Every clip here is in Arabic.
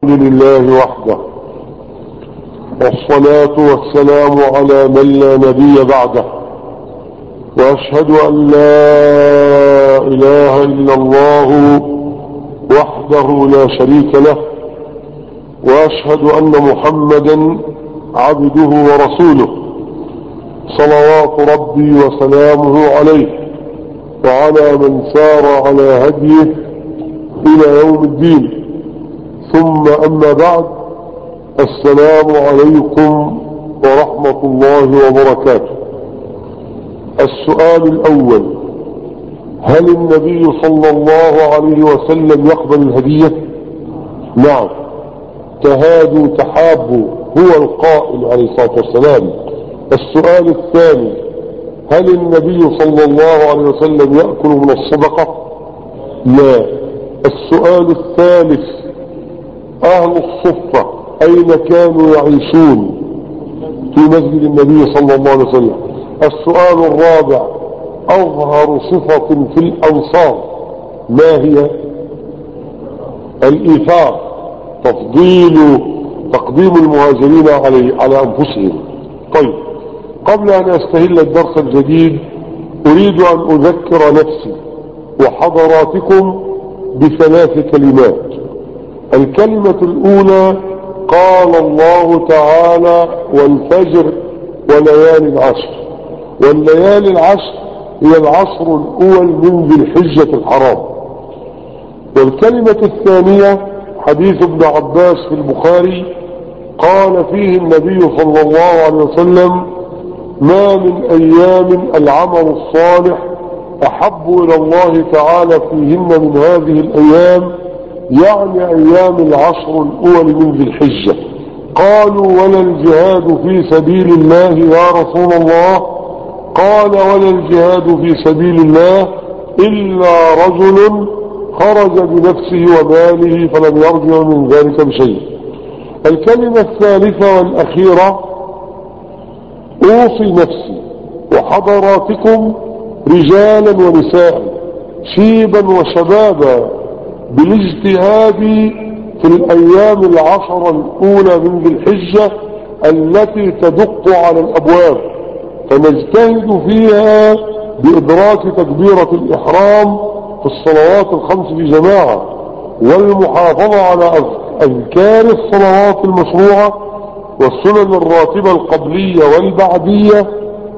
لله وحده، والصلاة والسلام على من لا نبي بعده، وأشهد أن لا إله إلا الله وحده لا شريك له، وأشهد أن محمدا عبده ورسوله صلوات ربي وسلامه عليه وعلى من سار على هديه إلى يوم الدين. ثم أما بعد، السلام عليكم ورحمة الله وبركاته. السؤال الأول: هل النبي صلى الله عليه وسلم يقبل الهدية؟ نعم، تهادوا تحابوا، هو القائل عليه الصلاة والسلام. السؤال الثاني: هل النبي صلى الله عليه وسلم يأكل من الصدقة؟ لا. السؤال الثالث: أهل الصفة أين كانوا يعيشون في مسجد النبي صلى الله عليه وسلم؟ السؤال الرابع: أظهر صفة في الأنصار ما هي؟ الإيثار، تقديم المهاجرين على أنفسهم. طيب، قبل أن أستهل الدرس الجديد أريد أن أذكر نفسي وحضراتكم بثلاث كلمات. الكلمة الأولى: قال الله تعالى: والفجر وليالي العشر. والليالي العشر هي العشر الأول من ذي الحجة الحرام. والكلمة الثانية: حديث ابن عباس في البخاري قال فيه النبي صلى الله عليه وسلم: ما من أيام العمل الصالح أحب إلى الله تعالى فيهن من هذه الأيام، يعني أيام العشر الأول من ذي الحجة. قالوا: ولا الجهاد في سبيل الله يا رسول الله؟ قال: ولا الجهاد في سبيل الله إلا رجل خرج بنفسه وماله فلم يرجع من ذلك بشيء. الكلمة الثالثة والأخيرة: أوصي نفسي وحضراتكم رجالا ونساء شيبا وشبابا بالاجتهاد في الأيام العشر الأولى من ذي الحجة التي تدق على الأبواب، فنجتهد فيها بإدراك تكبيرة الإحرام في الصلوات الخمس بجماعة، والمحافظة على أذكار الصلوات المشروعة والسنن الراتبة القبلية والبعدية،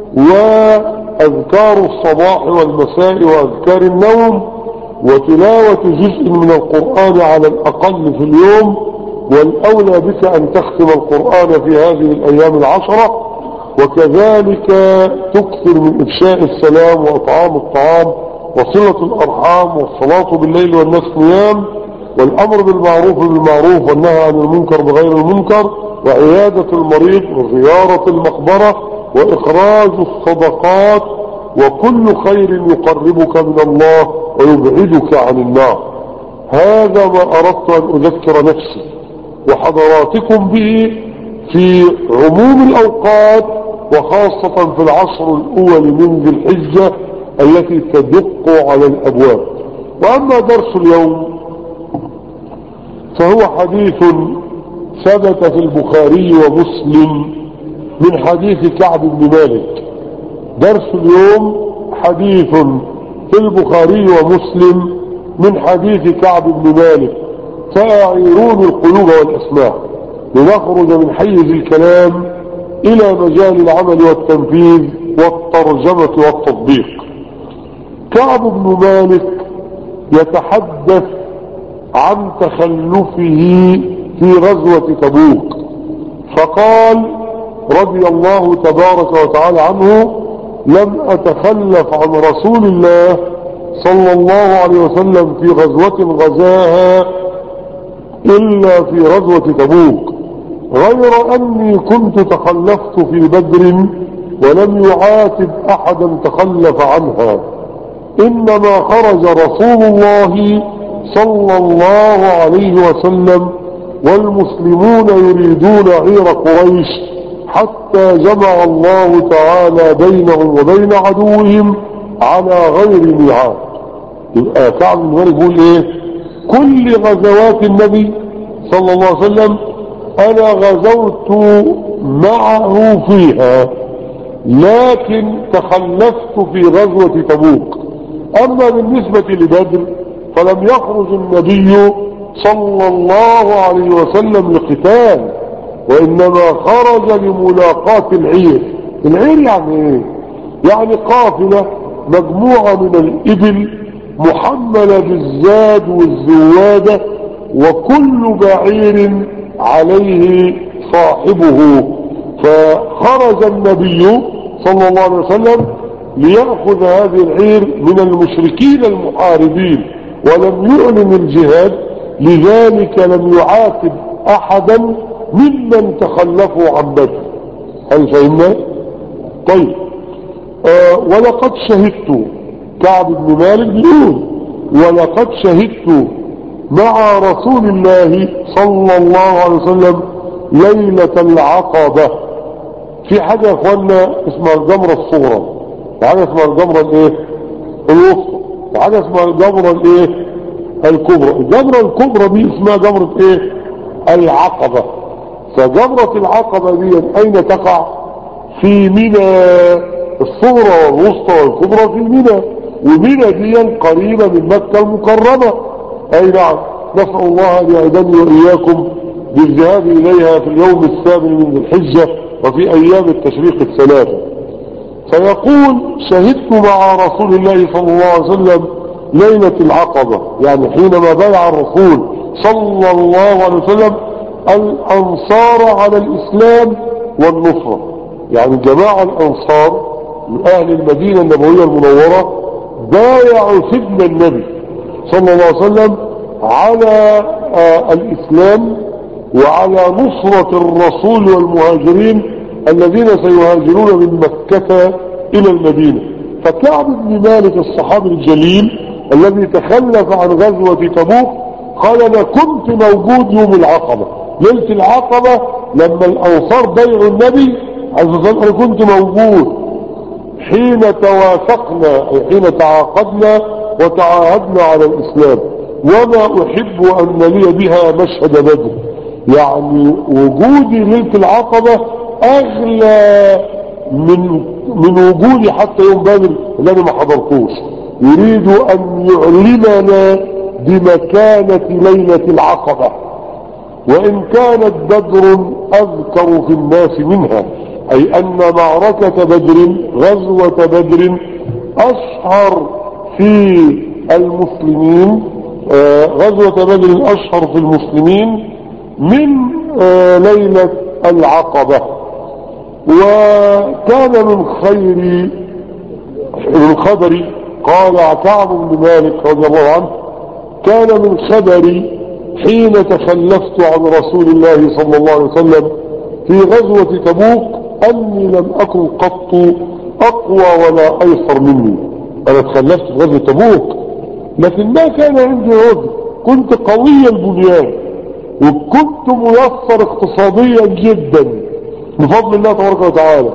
وأذكار الصباح والمساء وأذكار النوم، وتلاوة جزء من القرآن على الأقل في اليوم، والأولى بك أن تختم القرآن في هذه الأيام العشرة. وكذلك تكثر من إفشاء السلام وإطعام الطعام وصلة الأرحام والصلاة بالليل والناس نيام، والأمر بالمعروف والنهي عن المنكر بغير المنكر، وعيادة المريض وزيارة المقبرة وإخراج الصدقات، وكل خير يقربك من الله ويبعدك عن النار. هذا ما أردت أن أذكر نفسي وحضراتكم به في عموم الأوقات، وخاصة في العشر الأول من ذي الحجة التي تدق على الأبواب. وأما درس اليوم فهو حديث ثبت في البخاري ومسلم من حديث كعب بن مالك. درس اليوم حديث في البخاري ومسلم من حديث كعب بن مالك. فأعيرون القلوب والأسماع لنخرج من حيز الكلام إلى مجال العمل والتنفيذ والترجمة والتطبيق. كعب بن مالك يتحدث عن تخلفه في غزوة تبوك، فقال رضي الله تبارك وتعالى عنه: لم أتخلف عن رسول الله صلى الله عليه وسلم في غزوة غزاها إلا في غزوة تبوك، غير أني كنت تخلفت في بدر ولم يعاتب أحدا تخلف عنها، إنما خرج رسول الله صلى الله عليه وسلم والمسلمون يريدون عير قريش حتى جمع الله تعالى بينهم وبين عدوهم على غير ميعاد. يبقى كعب بن مالك بيقول ايه؟ كل غزوات النبي صلى الله عليه وسلم أنا غزوت معه فيها لكن تخلفت في غزوة تبوك. أما بالنسبة لبدر فلم يخرج النبي صلى الله عليه وسلم لقتال، وإنما خرج لملاقاة العير. العير يعني ايه؟ يعني قافلة مجموعة من الإبل محملة بالزاد والزوادة، وكل بعير عليه صاحبه. فخرج النبي صلى الله عليه وسلم ليأخذ هذه العير من المشركين المحاربين، ولم يعلن الجهاد، لذلك لم يعاتب أحدا ممن تخلفوا عن بدر. هل فهمنا؟ طيب. ولقد شهدت، كعب بن مالك بيقول ولقد شهدت مع رسول الله صلى الله عليه وسلم ليلة العقبة. في حاجة يا اخوانا اسمها الجمرة الصغرى، وحاجة اسمها الجمرة الايه الوسطى، وحاجة اسمها الجمرة الايه الكبرى. الجمرة الكبرى دي اسمها جمرة ايه العقبة. فجمرة العقبة دي اين تقع؟ في منى. الصغرى والوسطى والكبرى في منى، ومنى دي قريبة من مكة المكرمة. اي نعم. نسأل الله ان يعيدني واياكم بالذهاب اليها في اليوم الثامن من ذي الحجة وفي ايام التشريق الثلاثة. فيقول شهدت مع رسول الله صلى الله عليه وسلم ليلة العقبة، يعني حينما بايع الرسول صلى الله عليه وسلم الأنصار على الإسلام والنصرة. يعني جماعة الأنصار من أهل المدينة النبوية المنورة بايعوا سيدنا النبي صلى الله عليه وسلم على الإسلام وعلى نصرة الرسول والمهاجرين الذين سيهاجرون من مكة إلى المدينة. فكعب بن مالك الصحابي الجليل الذي تخلف عن غزوة تبوك قال أنا كنت موجود يوم العقبة، ليلة العقبة لما الأنصار بايعوا النبي عز وجل. أنا كنت موجود حين توافقنا، أي حين تعاقدنا وتعاهدنا على الإسلام، وما أحب أن لي بها مشهد بدر. يعني وجودي ليلة العقبة أغلى من وجودي حتى يوم بدر اللي أنا ما حضرتوش. يريد أن يعلمنا بمكانة ليلة العقبة، وإن كانت بدر أذكر في الناس منها، أي أن معركة بدر غزوة بدر أشهر في المسلمين، غزوة بدر أشهر في المسلمين من ليلة العقبة. وكان من خبري قال كعب بن مالك رضي الله عنه كان من خبري حين تخلفت عن رسول الله صلى الله عليه وسلم في غزوة تبوك أني لم أكن قط أقوى ولا أيسر مني. أنا تخلفت في غزوة تبوك لكن ما كان عندي عذر، كنت قوي البنيان وكنت ميسر اقتصاديا جدا بفضل الله تبارك وتعالى.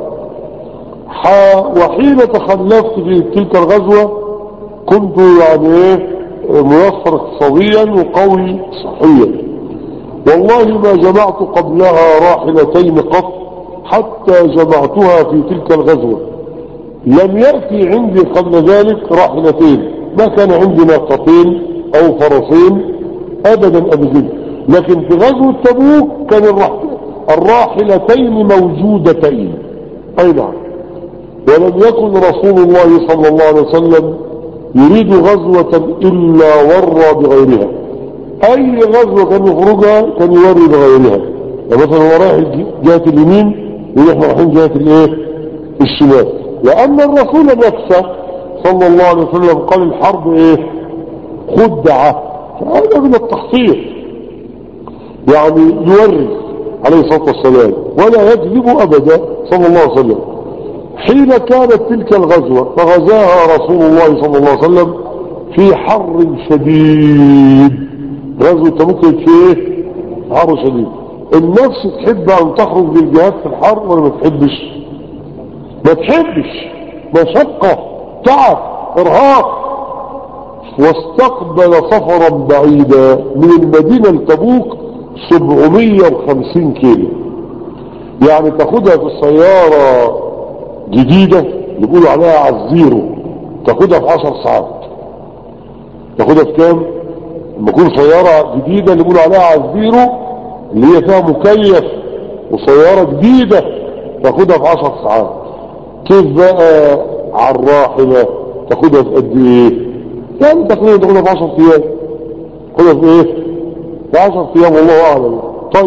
وحين تخلفت في تلك الغزوة كنت يعني ميسر اقتصاديا وقوي صحيا. والله ما جمعت قبلها راحلتين قط حتى جمعتها في تلك الغزوة. لم يأتي عندي قبل ذلك راحلتين، ما كان عندي ناقتين او فرسين ابدا. لكن في غزوة تبوك كان الراحلتين موجودتين. اي نعم. ولم يكن رسول الله صلى الله عليه وسلم يريد غزوة الا ورى بغيرها. اي غزوة كان يخرجها كان يوري بغيرها. يعني مثلا هو رايح جهة اليمين ونحن رايحين جهة الايه الشمال. لان الرسول نفسه صلى الله عليه وسلم قال الحرب ايه خدعة. فهذا من التخطيط، يعني يوري عليه الصلاة والسلام ولا يكذب ابدا صلى الله عليه وسلم. حين كانت تلك الغزوة فغزاها رسول الله صلى الله عليه وسلم في حر شديد. غزوة تبوك في ايه حر شديد. النفس تحب ان تخرج للجهاد في الحر ولا ما تحبش؟ ما تحبش، مشقة تعب ارهاق. واستقبل سفرا بعيدا من المدينة لتبوك 750 كيلو. يعني تاخدها في السيارة جديدة اللي بيقولوا عليها عالزيرو، تاخدها في 10 ساعات. تاخدها في كام؟ لما تكون سيارة جديدة اللي بيقولوا عليها عالزيرو اللي هي فيها مكيف وسيارة جديدة تاخدها في 10 ساعات. كيف بقى على الراحلة تاخدها في قد ايه؟ يعني تقريبا تاخدها في 10 ايام. تاخدها في ايه؟ في 10 ايام والله اعلم. طيب،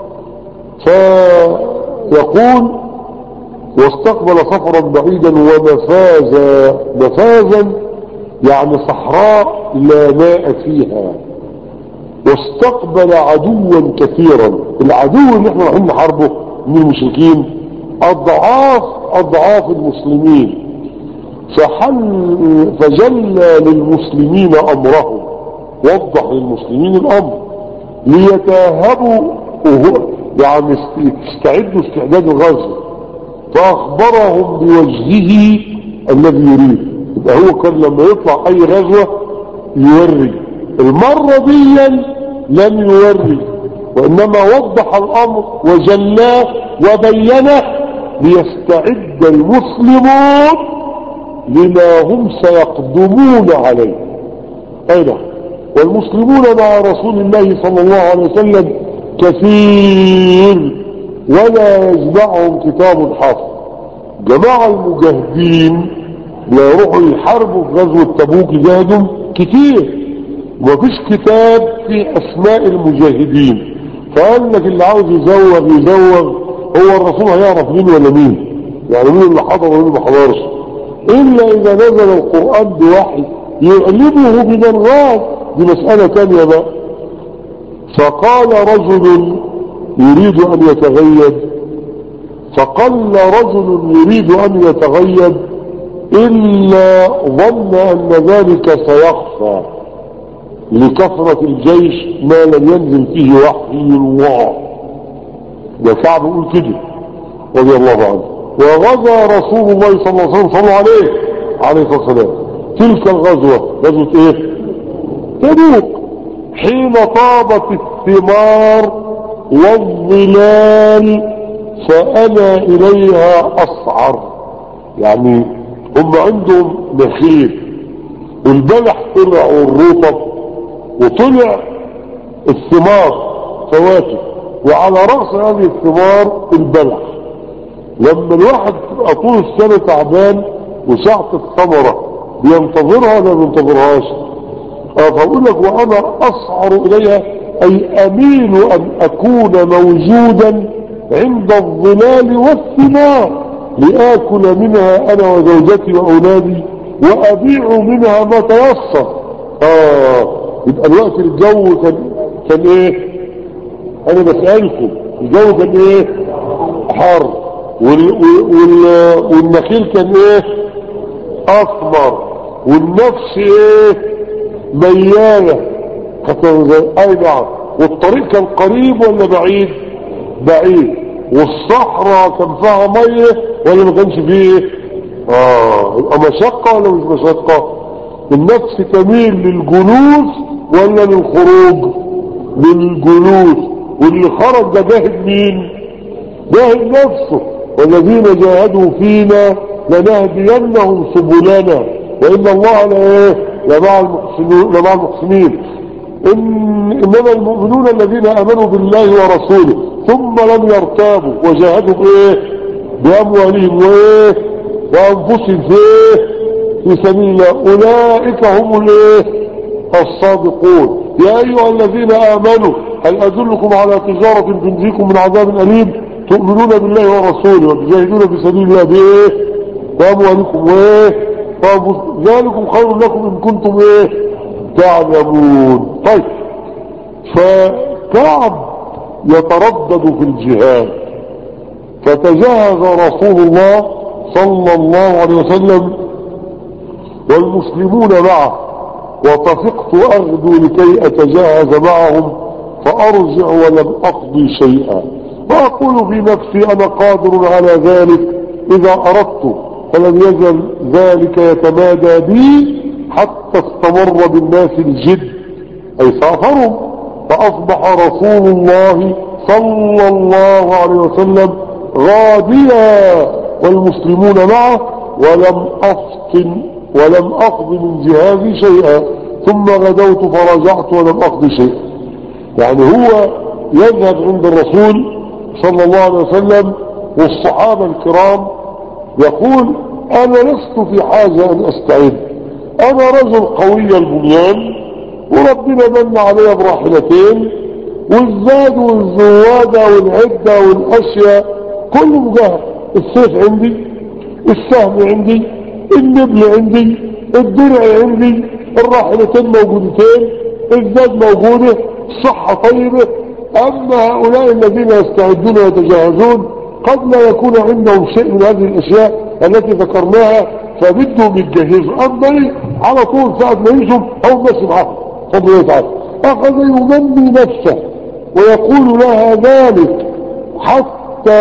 فيقول واستقبل سفرا بعيدا نفاذا يعني صحراء لا ماء فيها، واستقبل عدوا كثيرا. العدو اللي احنا رايحين نحاربه من المشركين اضعاف المسلمين. فجلى للمسلمين امرهم، وضح للمسلمين الامر ليتاهبوا يعني يستعدوا استعداد الغزو. فاخبرهم بوجهه الذي يريد. يبقى هو كان لما يطلع اي غزوة يوري، المرة دي لم يوري، وانما وضح الامر وجلاه وبينه ليستعد المسلمون لما هم سيقدمون عليه. اين والمسلمون مع رسول الله صلى الله عليه وسلم كثير ولا يجمعهم كتاب حافظ. جماعة المجاهدين لا يروحوا يحاربوا في غزوة تبوك يجاهدوا كتير، ومفيش كتاب في اسماء المجاهدين. فقال لك اللي عاوز يزوغ هو الرسول هيعرف مين ولا مين، يعني مين اللي حضر ومين اللي ما حضرش، الا اذا نزل القرآن بوحي يعلمه بمن غاب. دي مسألة تانية بقى. فقال رجل يريد ان يتغيب، فقل رجل يريد ان يتغيب الا ظن ان ذلك سيخفى لكثرة الجيش ما لم ينزل فيه وحي الله. ده كعب يقول كده رضي الله عنه. وغزا رسول الله صلى الله عليه وسلم صلى عليه الصلاة والسلام تلك الغزوة، غزوة ايه؟ تبوك، حين طابت الثمار والظلال فأنا إليها أسعر. يعني هم عندهم نخيل والبلح طلع والرطب وطلع الثمار فواكه، وعلى رأس هذه الثمار البلح. لما الواحد تبقى طول السنة تعبان وساعة الثمرة بينتظرها ولا بينتظرهاش؟ فأقول لك وأنا أسعر إليها أي أميل أن أكون موجودا عند الظلال والثمار لآكل منها أنا وزوجتي وأولادي وأبيع منها ما تيسر. يبقى الوقت الجو كان إيه؟ أنا بسألكم الجو كان إيه؟ حر، والنخيل كان إيه؟ أثمر، والنفس إيه؟ ميالة. أي نعم. والطريق كان قريب ولا بعيد؟ بعيد. والصحراء كان فيها مية ولا ما كانش فيه؟ يبقى مشقة ولا مش مشقة؟ النفس تميل للجلوس ولا للخروج؟ للجلوس. واللي خرج ده جاهد مين؟ جاهد نفسه. والذين جاهدوا فينا لنهدينهم سبلنا وإن الله لمع المحسنين. إنما المؤمنون الذين آمنوا بالله ورسوله ثم لم يرتابوا وجاهدوا بأموالهم وأنفسهم في سبيل الله أولئك هم الصادقون. يا أيها الذين آمنوا هل أدلكم على تجارة تنجيكم من عذاب أليم تؤمنون بالله ورسوله وتجاهدون في سبيل الله بأموالكم ذلكم خير لكم إن كنتم تعلمون. طيب، فكعب يتردد في الجهاد، فتجهز رسول الله صلى الله عليه وسلم والمسلمون معه، وطفقت أغدو لكي أتجهز معهم فأرجع ولم أقضي شيئا، وأقول في نفسي أنا قادر على ذلك إذا أردت، فلم يزل ذلك يتمادى بي حتى استمر بالناس الجد أي سافروا فأصبح رسول الله صلى الله عليه وسلم غاديا والمسلمون معه، ولم أقض من جهازي شيئا، ثم غدوت فرجعت ولم أقض شيئا. يعني هو يذهب عند الرسول صلى الله عليه وسلم والصحابة الكرام يقول أنا لست في حاجة أن أستعد، أنا رجل قوي البنيان وربنا من علي براحلتين، والزاد والزوادة والعدة والأشياء كله مجهز، السيف عندي، السهم عندي، النبل عندي، الدرع عندي، الراحلتين موجودتين، الزاد موجودة، الصحة طيبة. أما هؤلاء الذين يستعدون ويتجهزون قد لا يكون عندهم شيء من هذه الأشياء التي ذكرناها، فبدهم يتجهزوا. أما على طول ساعة ما يمشوا أو ماشي معهم فضل الله تعالى أخذ يمني نفسه ويقول لها ذلك حتى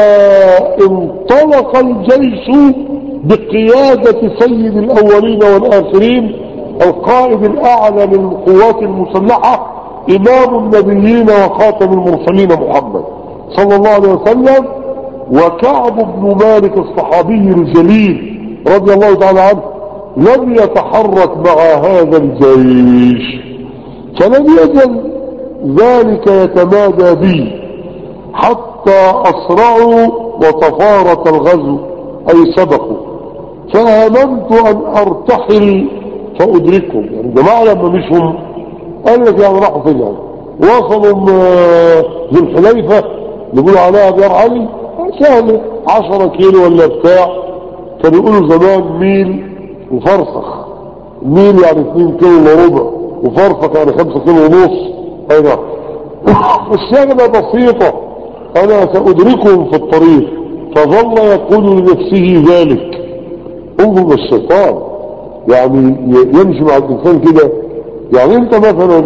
انطلق الجيش بقيادة سيد الأولين والآخرين القائد الأعلى للقوات المسلحة إمام النبيين وخاتم المرسلين محمد صلى الله عليه وسلم، وكعب بن مالك الصحابي الجليل رضي الله تعالى عنه لم يتحرك مع هذا الجيش، فلم يزل ذلك يتمادى بي حتى أسرعوا وتفارق الغزو أي سبقوا، فهممت أن أرتحل فأدركهم. يعني جماعة لما مشهم قال لك يعني راحوا فين؟ يعني وصلوا ذو الحليفة يقولوا عليها بيار علي سهلة 10 كيلو ولا بتاع، كانوا يقولوا زمان ميل وفرسخ، ميل يعني 2 كيلو الا ربع، وفرسخ يعني 5 كيلو ونص. ايضا الشغلة بسيطة، انا سأدركهم في الطريق. فظل يقول لنفسه ذلك. انظر الشيطان يعني يمشي مع الانسان كده. يعني انت مثلا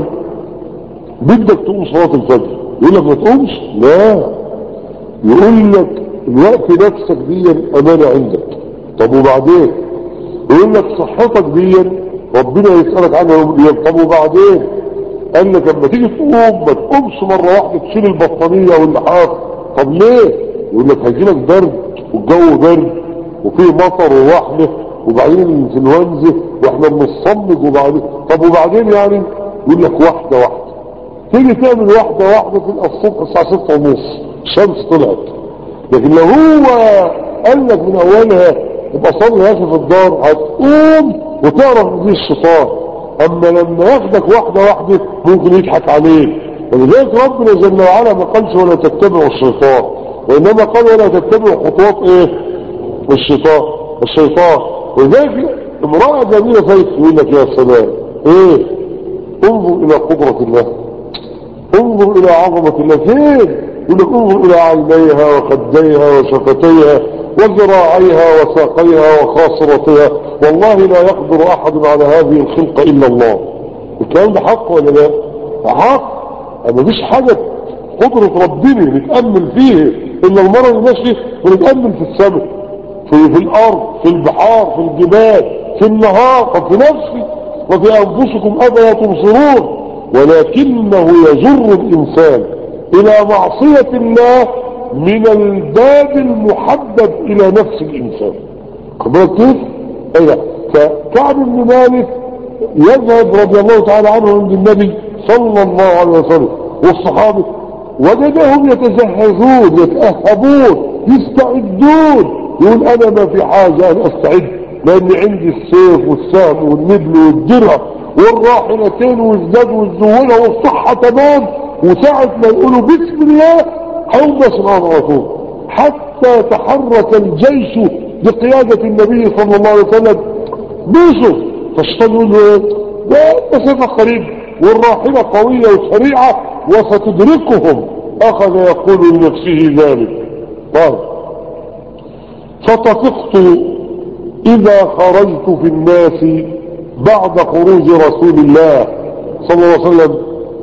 بدك تقوم صلاة الفجر يقول لك ما تقومش، لا، يقول لك الوقت نفسك دي امانة عندك. طب وبعدين؟ يقول لك صحتك دي ربنا يسألك عنها يوم القيامة. طب وبعدين؟ قال لك لما تيجي تقوم ما تقومش مرة واحدة تشيل البطانية واللحاف. طب ليه؟ يقول لك هيجيلك برد والجو برد وفيه مطر ووحمة وبعدين الانفلونزا واحنا بنصمد وبعدين. طب وبعدين يعني؟ يقول لك واحدة واحدة تيجي تعمل واحدة واحدة تلقى الصبح الساعة 6:30 الشمس طلعت. لكن لو هو قال لك من اولها يبقى صلي يا اخي في الدار هتقوم وتعرف ان دي الشيطان. اما لما ياخدك واحدة واحدة ممكن يضحك عليك. ولذلك ربنا جل وعلا ما قالش ولا تتبعوا الشيطان، وانما قال ولا تتبعوا خطوات ايه؟ الشيطان. ولذلك امرأة جميلة فايت تقول لك يا سلام ايه؟ انظر الى قدرة الله، انظر الى عظمة الله. فين؟ يقول لك انظر الى عينيها وخديها وشفتيها وذراعيها وساقيها وخاصرتها، والله لا يقدر احد على هذه الخلقة الا الله. الكلام ده حق ولا لا؟ حق. اما مفيش حاجة قدرة ربنا نتأمل فيه الا المرة اللي ماشي ونتأمل في السماء، في الارض، في البحار، في الجبال، في النهار، وفي نفسي وفي انفسكم افلا تبصرون. ولكنه يجر الانسان الى معصية الله من الباب المحبب الى نفس الانسان. خبرت كيف؟ ايه فكعب بن مالك يذهب رضي الله تعالى عنه عند النبي صلى الله عليه وسلم والصحابة، وجدهم يتجهزون يتأهبون يستعدون. يقول انا ما في حاجة ان استعد لان عندي السيف والسهم والنبل والدرع والراحلتين والزاد والزولة والصحة تمام. وساعة ما يقولوا بسم الله حوم بسمعنا على طول. حتى تحرك الجيش بقيادة النبي صلى الله عليه وسلم بيشوا فاشتغلوا له ده مسافة قريب والراحلة قوية وسريعة وستدركهم. اخذ يقول لنفسه ذلك. طيب فطفقت اذا خرجت في الناس بعد خروج رسول الله صلى الله عليه وسلم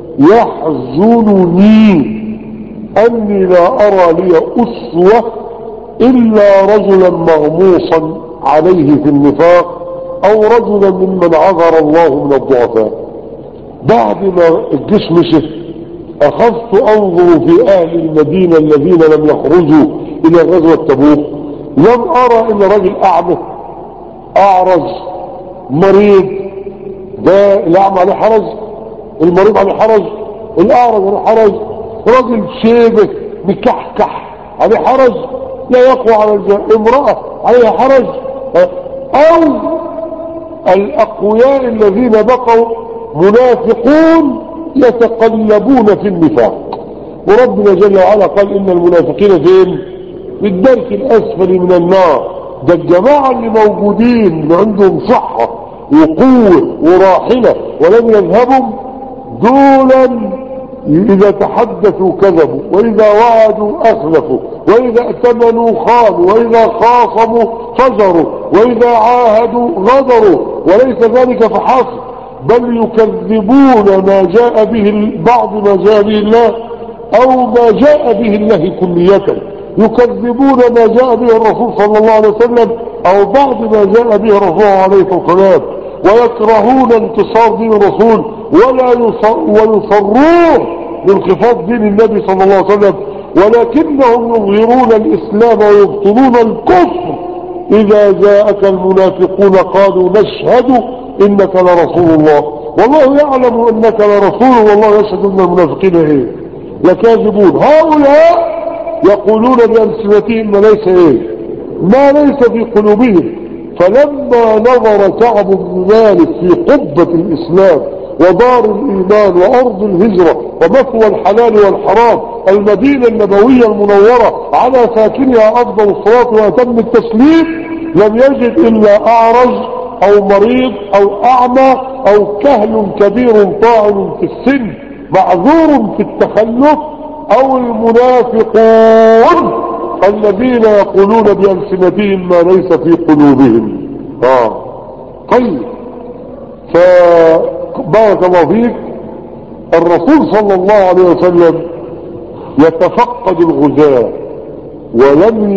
يحزنني اني لا ارى لي اسوة الا رجلا مغموصا عليه في النفاق او رجلا ممن عذر الله من الضعفاء. بعد ما الجيش مشي أخذت أنظر في أهل المدينة الذين لم يخرجوا إلى غزوة تبوك، لم أرى إلا رجل أعمى أعرج مريض. ده الأعمى عليه حرج، المريض عليه حرج، الأعرج عليه حرج، رجل شيبة مكحكح عليه حرج لا يقوى على امرأة عليها حرج، أو الأقوياء الذين بقوا منافقون يتقلبون في النفاق. وربنا جل وعلا قال إن المنافقين فين؟ في الدرك الأسفل من النار. ده الجماعة اللي موجودين اللي عندهم صحة وقوة وراحلة ولم يذهبوا دولا إذا تحدثوا كذبوا، وإذا وعدوا أخلفوا، وإذا ائتمنوا خانوا، وإذا خاصموا فجروا، وإذا عاهدوا غدروا. وليس ذلك فحسب، بل يكذبون ما جاء به بعض ما جاء به الله أو ما جاء به الله كلية، يكذبون ما جاء به الرسول صلى الله عليه وسلم أو بعض ما جاء به الرسول عليه الصلاة والسلام، ويكرهون انتصار دين الرسول ويصرون بانخفاض دين النبي صلى الله عليه وسلم، ولكنهم يظهرون الإسلام ويبطلون الكفر. إذا جاءك المنافقون قالوا نشهد إنك لرسول الله والله يعلم إنك لرسول والله يشهد إن المنافقين إيه لكاذبون. هؤلاء يقولون بألسنتهم ما ليس في قلوبهم. فلما نظر كعب بن مالك في قبة الإسلام ودار الإيمان وأرض الهجرة ومثوى الحلال والحرام المدينة النبوية المنورة على ساكنها أفضل الصلاة وأتم التسليم، لم يجد إلا أعرج أو مريض أو أعمى أو كهل كبير طاعن في السن معذور في التخلف، أو المنافقون الذين يقولون بألسنتهم ما ليس في قلوبهم. طيب، فبارك الله فيك. الرسول صلى الله عليه وسلم يتفقد الغزاة، ولم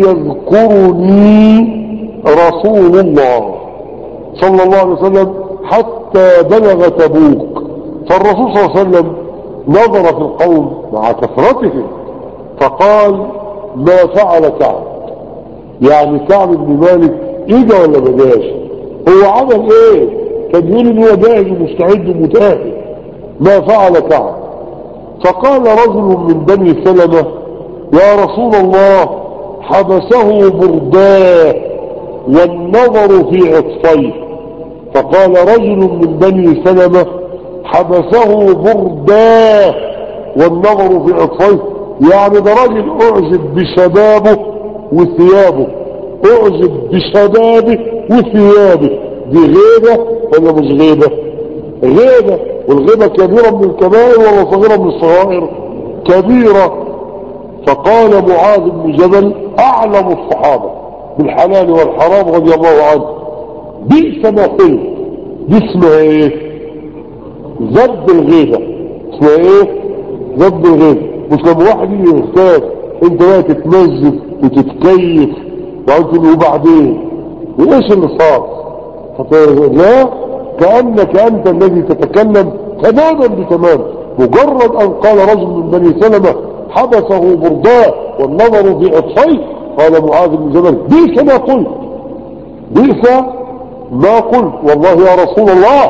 يذكرني رسول الله صلى الله عليه وسلم حتى بلغ تبوك. فالرسول صلى الله عليه وسلم نظر في القوم مع كثرتهم فقال ما فعل كعب، يعني كعب بن مالك اجا ولا ما جاش؟ هو عمل ايه؟ كان يقول ان هو جاهز ومستعد ومتاهل. ما فعل كعب؟ فقال رجل من بني سلمة يا رسول الله حبسه برداه والنظر في عطفيه. فقال رجل من بني سلمة حبسه برداه والنظر في عطفيه، يعني ده راجل اعجب بشبابه وثيابه، اعجب بشبابه وثيابه. دي غيبة ولا مش غيبة؟ غيبة. والغيبة كبيرة من الكبائر ولا صغيرة من الصغائر؟ كبيرة. فقال معاذ بن جبل اعلم الصحابة بالحلال والحرام رضي الله عنه بئس ما قلت. دي اسمها ايه؟ ذب الغيبة. اسمها ايه؟ ذب الغيبة. مش لما واحد يجي يختار انت بقى تتمزج وتتكيف وبعدين وايش اللي صار؟ لا، كأنك انت الذي تتكلم تماما بتمام. مجرد ان قال رجل من بني سلمة حبسه برداه والنظر في عطفيه، قال معاذ بن جبل بئس ما قلت، بئس ما قلت، والله يا رسول الله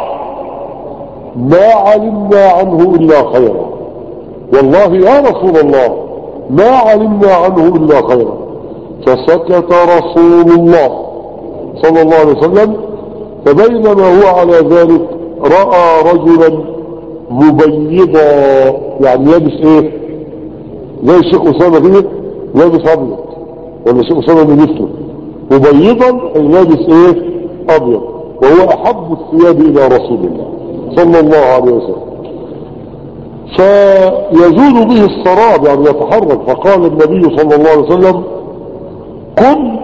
ما علمنا عنه الا خيرا، والله يا رسول الله ما علمنا عنه الا خيرا. فسكت رسول الله صلى الله عليه وسلم. فبينما هو على ذلك رأى رجلا مبيضا، يعني لابس ايه؟ زي الشيخ أسامة كده لابس ابيض، ولا الشيخ أسامة بن يفتح مبيضا لابس ايه؟ ابيض، وهو احب الثياب الى رسول الله صلى الله عليه وسلم. فيزول به السراب، يعني يتحرك. فقال النبي صلى الله عليه وسلم كن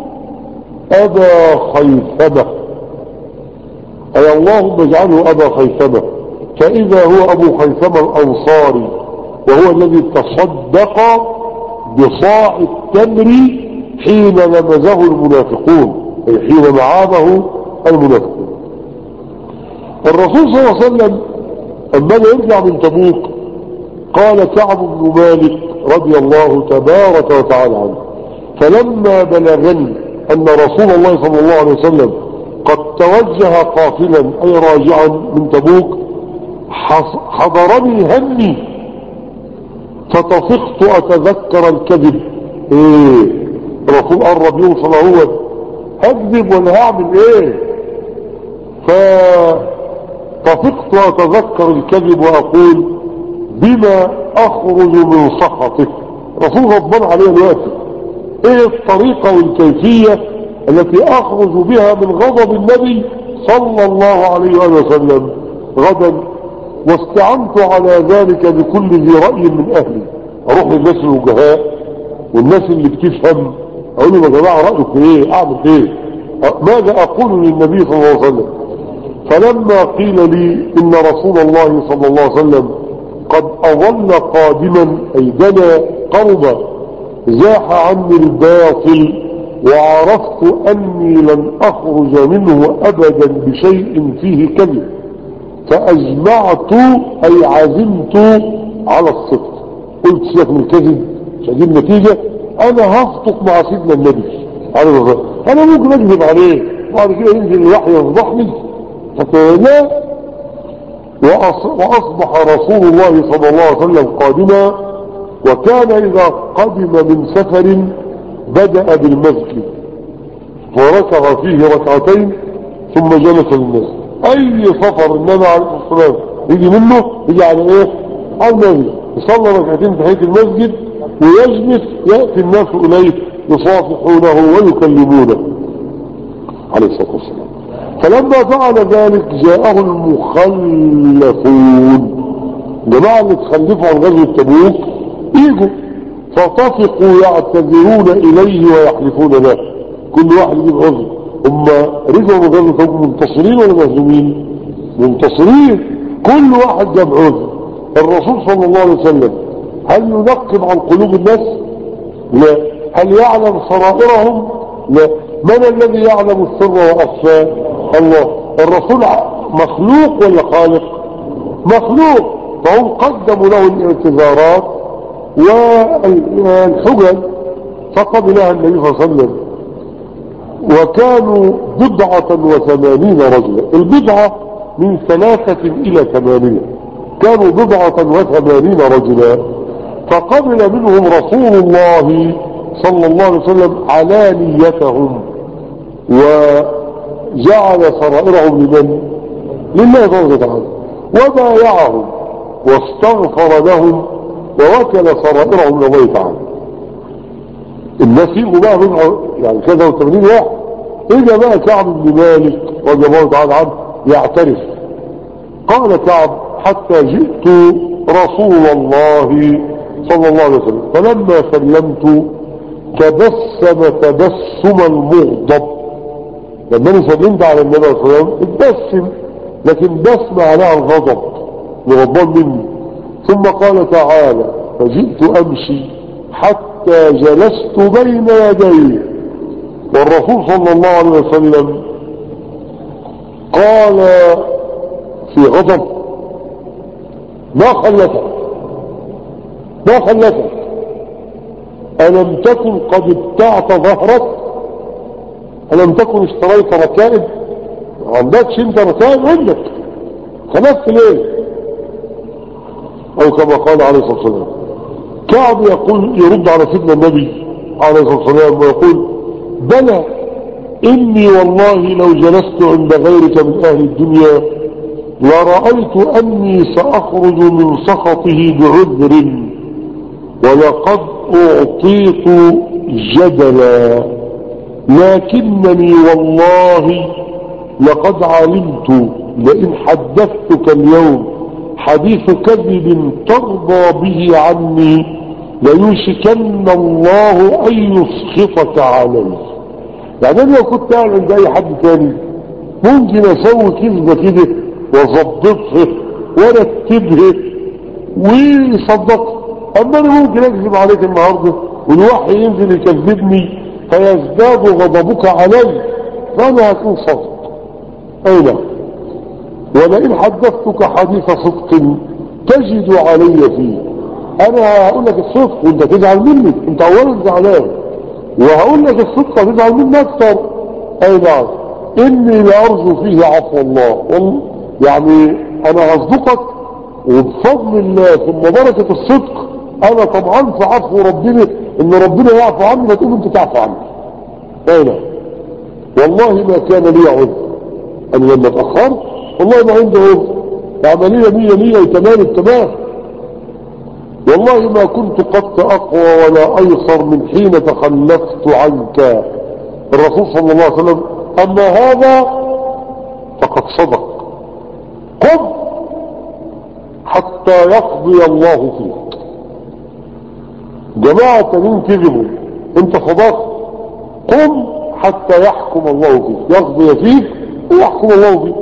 أبا خيثمة، أي اللهم اجعله أبا خيثمة. فإذا هو أبو خيثمة الأنصاري، وهو الذي تصدق بصاع التمر حين لمزه المنافقون، أي حين معابه المنافقون. الرسول صلى الله عليه وسلم لما يرجع من تبوك قال كعب بن مالك رضي الله تبارك وتعالى عنه: فلما بلغني أن رسول الله صلى الله عليه وسلم قد توجه قافلا أي راجعا من تبوك حضرني همي فطفقت أتذكر الكذب. الرسول قرب يوصل هو هكذب ولا هعمل ايه؟ فطفقت أتذكر الكذب وأقول بما أخرج من سخطه. رسول غضبان عليه الوقت، ايه الطريقة والكيفية التي أخرج بها من غضب النبي صلى الله عليه وسلم غدا؟ واستعنت على ذلك بكل ذي رأي من أهلي. أروح للناس الوجهاء والناس اللي بتفهم، أقول لهم يا جماعة رأيك ايه؟ أعمل ايه؟ ماذا أقول للنبي صلى الله عليه وسلم؟ فلما قيل لي إن رسول الله صلى الله عليه وسلم قد أظل قادما أي دنا قربا زاح عني الباطل وعرفت أني لن أخرج منه أبدا بشيء فيه كذب فأجمعت أي عزمت على الصدق. قلت سيبك من الكذب مش هجيب نتيجة، أنا هصدق مع سيدنا النبي عليه الصلاة والسلام. أنا ممكن أكذب عليه وبعد كده ينزل الوحي يفضحني لا. وأصبح رسول الله صلى الله عليه وسلم قادما، وكان إذا قدم من سفر بدأ بالمسجد وركع فيه ركعتين ثم جلس للناس. أي سفر النبي عليه الصلاة والسلام يجي منه يجي على إيه؟ على النبي يصلي ركعتين تحية المسجد ويجلس، يأتي الناس إليه يصافحونه ويكلمونه عليه الصلاة والسلام. فلما فعل ذلك جاءه المخلفون، جماعة اللي تخلفوا عن غزوة تبوك يجوا فطفقوا يعتذرون إليه ويحلفون له، كل واحد يجيب عذر. هم رجعوا من غزوة تبوك منتصرين ولا مهزومين؟ منتصرين، كل واحد جاب عذر. الرسول صلى الله عليه وسلم هل ينقب عن قلوب الناس؟ لا. هل يعلم سرائرهم؟ لا. من الذي يعلم السر وأخفى؟ الله. الرسول مخلوق ولا خالق؟ مخلوق، فهم قدموا له الاعتذارات والحجج فقبلها النبي صلى الله عليه وسلم. وكانوا 89 رجلا، البضعة من 3 إلى 8، كانوا 89 رجلا. فقبل منهم رسول الله صلى الله عليه وسلم علانيتهم وجعل سرائرهم لمن؟ لله تبارك وتعالى، وبايعهم واستغفر لهم ووكل سرائرهم لله تعالى. الناس يبقوا بقى من يعني كذا و80 واحد. إذا بقى كعب بن مالك رضي الله تعالى عنه يعترف، قال كعب حتى جئت رسول الله صلى الله عليه وسلم فلما سلمت تبسم تبسم المغضب. لما انا سلمت على النبي صلى الله عليه وسلم اتبسم، لكن بسم عليها الغضب غضبان مني. ثم قال تعالى فجئت امشي حتى جلست بين يديه، والرسول صلى الله عليه وسلم قال في غضب ما خلفك ما خلفك، ألم تكن قد ابتعت ظهرك؟ ألم تكن اشتريت ركائب؟ ما عندكش انت ركائب؟ عندك، خلفت ليه؟ أو كما قال عليه الصلاة والسلام. كعب يقول يرد على سيدنا النبي عليه الصلاة والسلام ويقول بلى إني والله لو جلست عند غيرك من أهل الدنيا لرأيت أني سأخرج من سخطه بعذر، ولقد أعطيت جدلا، لكنني والله لقد علمت لئن حدثتك اليوم حديث كذب ترضى به عني ليوشكن الله أن يسخطك عليه. يعني أنا لو كنت قاعد عند أي حد تاني ممكن أسوي كذبة كده وأظبطها وأرتبها ويصدقها، أما أنا ممكن أكذب عليك النهاردة والوحي ينزل يكذبني فيزداد غضبك علي فأنا هكون صدق. أي لا، ولئن حدثتك حديث صدق تجد علي فيه انا هقول لك الصدق وانت تزعل مني، انت اولا زعلان، وهقول لك الصدق هتزعل مني اكثر. اي نعم، اني لارجو فيه عفو الله، يعني انا هصدقك وبفضل الله ثم بركة الصدق انا طبعا في عفو ربنا، ان ربنا يعفو عني فتقول انت تعفو عني. اي نعم، والله ما كان لي عذر، انا لما اتأخرت والله ما عندي عذر، عملية 100 تمام التمام، والله ما كنت قد اقوى ولا ايسر من حين تخلفت عنك. الرسول صلى الله عليه وسلم اما هذا فقد صدق، قم حتى يقضي الله فيك. جماعة تانيين كذبوا، انت صدقت، قم حتى يحكم الله فيك، يقضي فيك ويحكم الله فيك.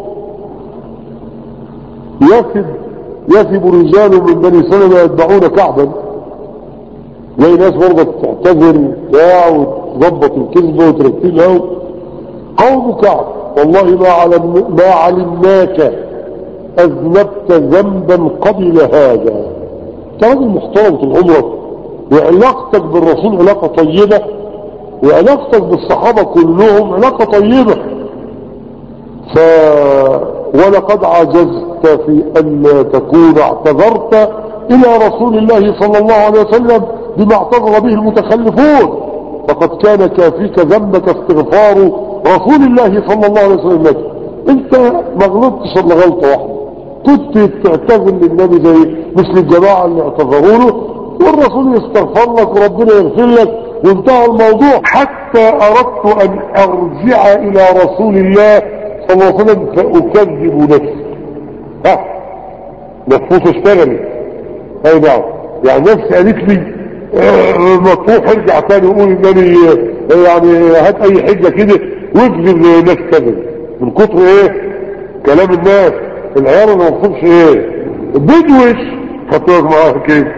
يثب رجال من بني سلمة يتبعون كعبا، زي ناس برضه تعتذر وتظبط الكذبة وترتبها. قوم كعب والله ما علمناك اذنبت ذنبا قبل هذا. انت راجل محترم طول عمرك، وعلاقتك بالرسول علاقة طيبة، وعلاقتك بالصحابة كلهم علاقة طيبة، ولقد عجزت في أن تكون اعتذرت إلى رسول الله صلى الله عليه وسلم بما اعتذر به المتخلفون، فقد كان كافيك ذنبك استغفار رسول الله صلى الله عليه وسلم لك. انت ما غلطتش الا غلطة واحدة، كنت تعتذر للنبي زي مثل الجماعة اللي اعتذروا له، والرسول يستغفر لك وربنا يغفر لك وانتهى الموضوع. حتى اردت ان ارجع الى رسول الله صلى الله عليه وسلم فاكذب نفسي. نفوس اشتغلت. اي نعم، يعني نفسي قالت لي مطروح ارجع تاني وقول انني يعني هات اي حجة كده واكذب ناس كذب من كتر كلام الناس. العيال ما مفهومش بدوش خطوك معاه كيف.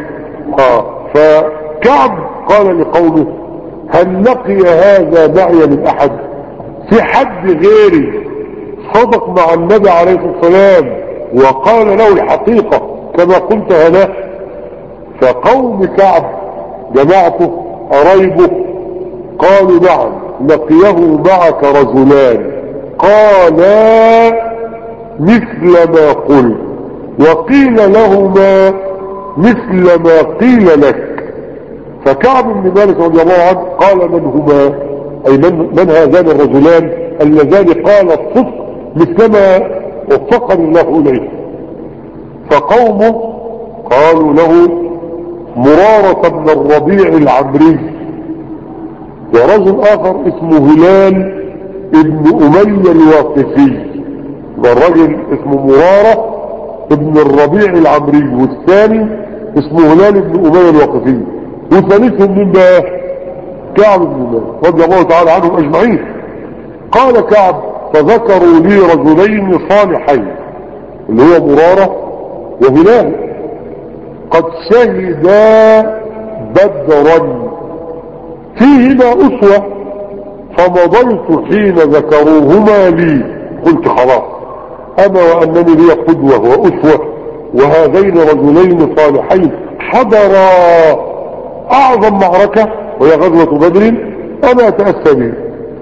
فكعب قال لقوله هل لقي هذا معي من احد؟ في حد غيري صدق مع النبي عليه الصلاة والسلام وقال له الحقيقة كما قلت هنا؟ فقوم كعب جماعته قرايبه قالوا نعم لقيه معك رجلان قالا مثل ما قلت وقيل لهما مثل ما قيل لك. فكعب بن مالك رضي الله عنه قال من هما، اي من هذان الرجلان اللذان قال الصدق مثلما وفقني الله اليه؟ فقومه قالوا له مرارة بن الربيع العمري ورجل اخر اسمه هلال ابن امية الواقفي. والرجل اسمه مرارة ابن الربيع العمري والثاني اسمه هلال ابن امية الواقفي، وثالثهم من بقى كعب بن مالك رضي الله تعالى عنهم اجمعين. قال كعب فذكروا لي رجلين صالحين اللي هو مرارة وهلال قد شهدا بدرا فيهما أسوة، فمضيت حين ذكروهما لي قلت خلاص أما وأنني لي قدوة وأسوة وهذين رجلين صالحين حضرا أعظم معركة وهي غزوة بدر أنا أتأسى به.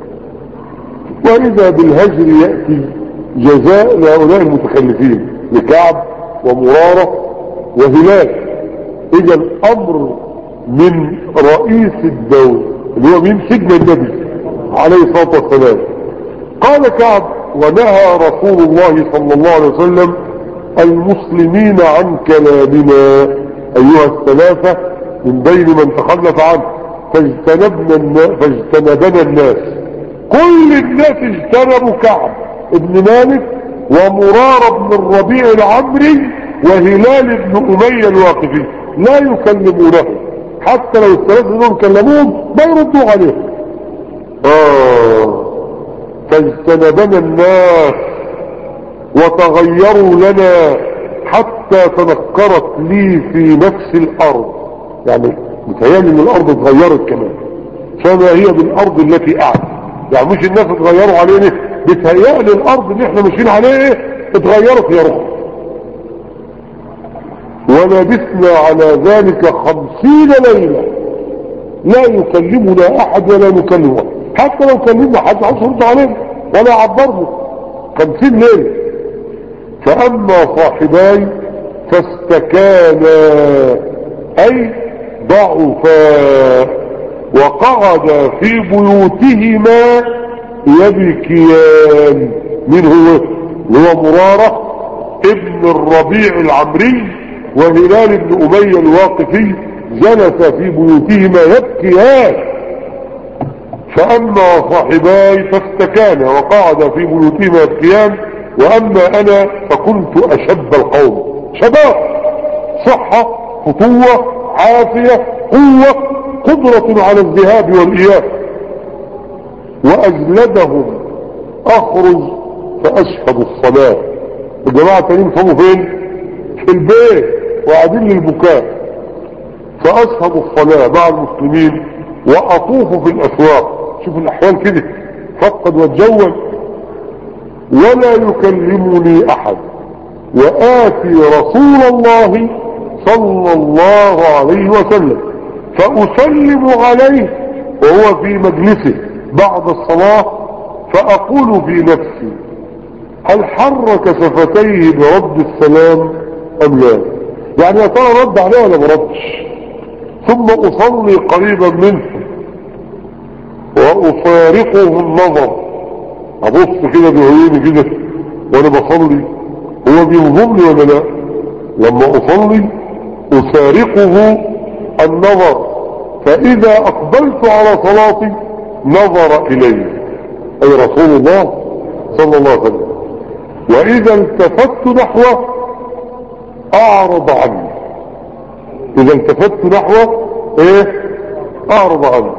وإذا بالهجر يأتي جزاء لهؤلاء المتخلفين لكعب ومرارة وهلال. إذا الأمر من رئيس الدولة اللي هو من سجن النبي عليه الصلاة والسلام. قال كعب ونهى رسول الله صلى الله عليه وسلم المسلمين عن كلامنا أيها الثلاثة من بين من تخلف عنه فاجتنبنا الناس. كل الناس اجتنبوا كعب ابن مالك ومرار بن الربيع العمري وهلال بن أمية الواقفي لا يكلمونه، حتى لو الثلاثة دول كلموهم ما يردوا عليه. فاجتنبنا الناس وتغيروا لنا حتى تنكرت لي في نفس الأرض. يعني متهيألي ان الأرض اتغيرت كمان، فما هي بالأرض التي أعلم. يعني مش الناس اتغيروا علينا، بتهيألي الأرض اللي احنا ماشيين عليه اتغيرت يا رب. ولبثنا على ذلك 50 ليلة لا يكلمنا احد ولا نكلمه، حتى لو كلمنا حد عاوز يرد علينا ولا عبرنا. 50 ليلة. فاما صاحباي فاستكانا اي ضعفا وقعدا في بيوتهما يبكيان. من هو مرارة ابن الربيع العمري وهلال بن أمية الواقفي جلس في بيوتهما يبكيان. فأما صاحباي فاستكانا وقعدا في بيوتهما يبكيان، وأما أنا فكنت أشب القوم. شباب، صحة، فتوة، عافية، قوة، قدرة على الذهاب والإياب. وأجلدهم أخرج فأشهد الصلاة. الجماعة التانيين صاموا فين؟ في البيت وقاعدين للبكاء. فأشهد الصلاة مع المسلمين وأطوف في الأسواق. شوف الأحوال كده، فقد واتجول. ولا يكلمني أحد، وآتي رسول الله صلى الله عليه وسلم فأسلم عليه وهو في مجلسه بعد الصلاة، فأقول في نفسي هل حرك شفتيه برد السلام أم لا؟ يعني يا ترى رد عليه ولا مردش؟ ثم أصلي قريبا منه وأفارقه النظر. أبص كده بعيوني كده وأنا بصلي، هو بينظرني ولا لا؟ لما أصلي أفارقه النظر، فإذا أقبلت على صلاتي نظر إلي، أي رسول الله صلى الله عليه وسلم. وإذا التفت نحوه أعرض عني. إذا التفت نحوه إيه؟ أعرض عني.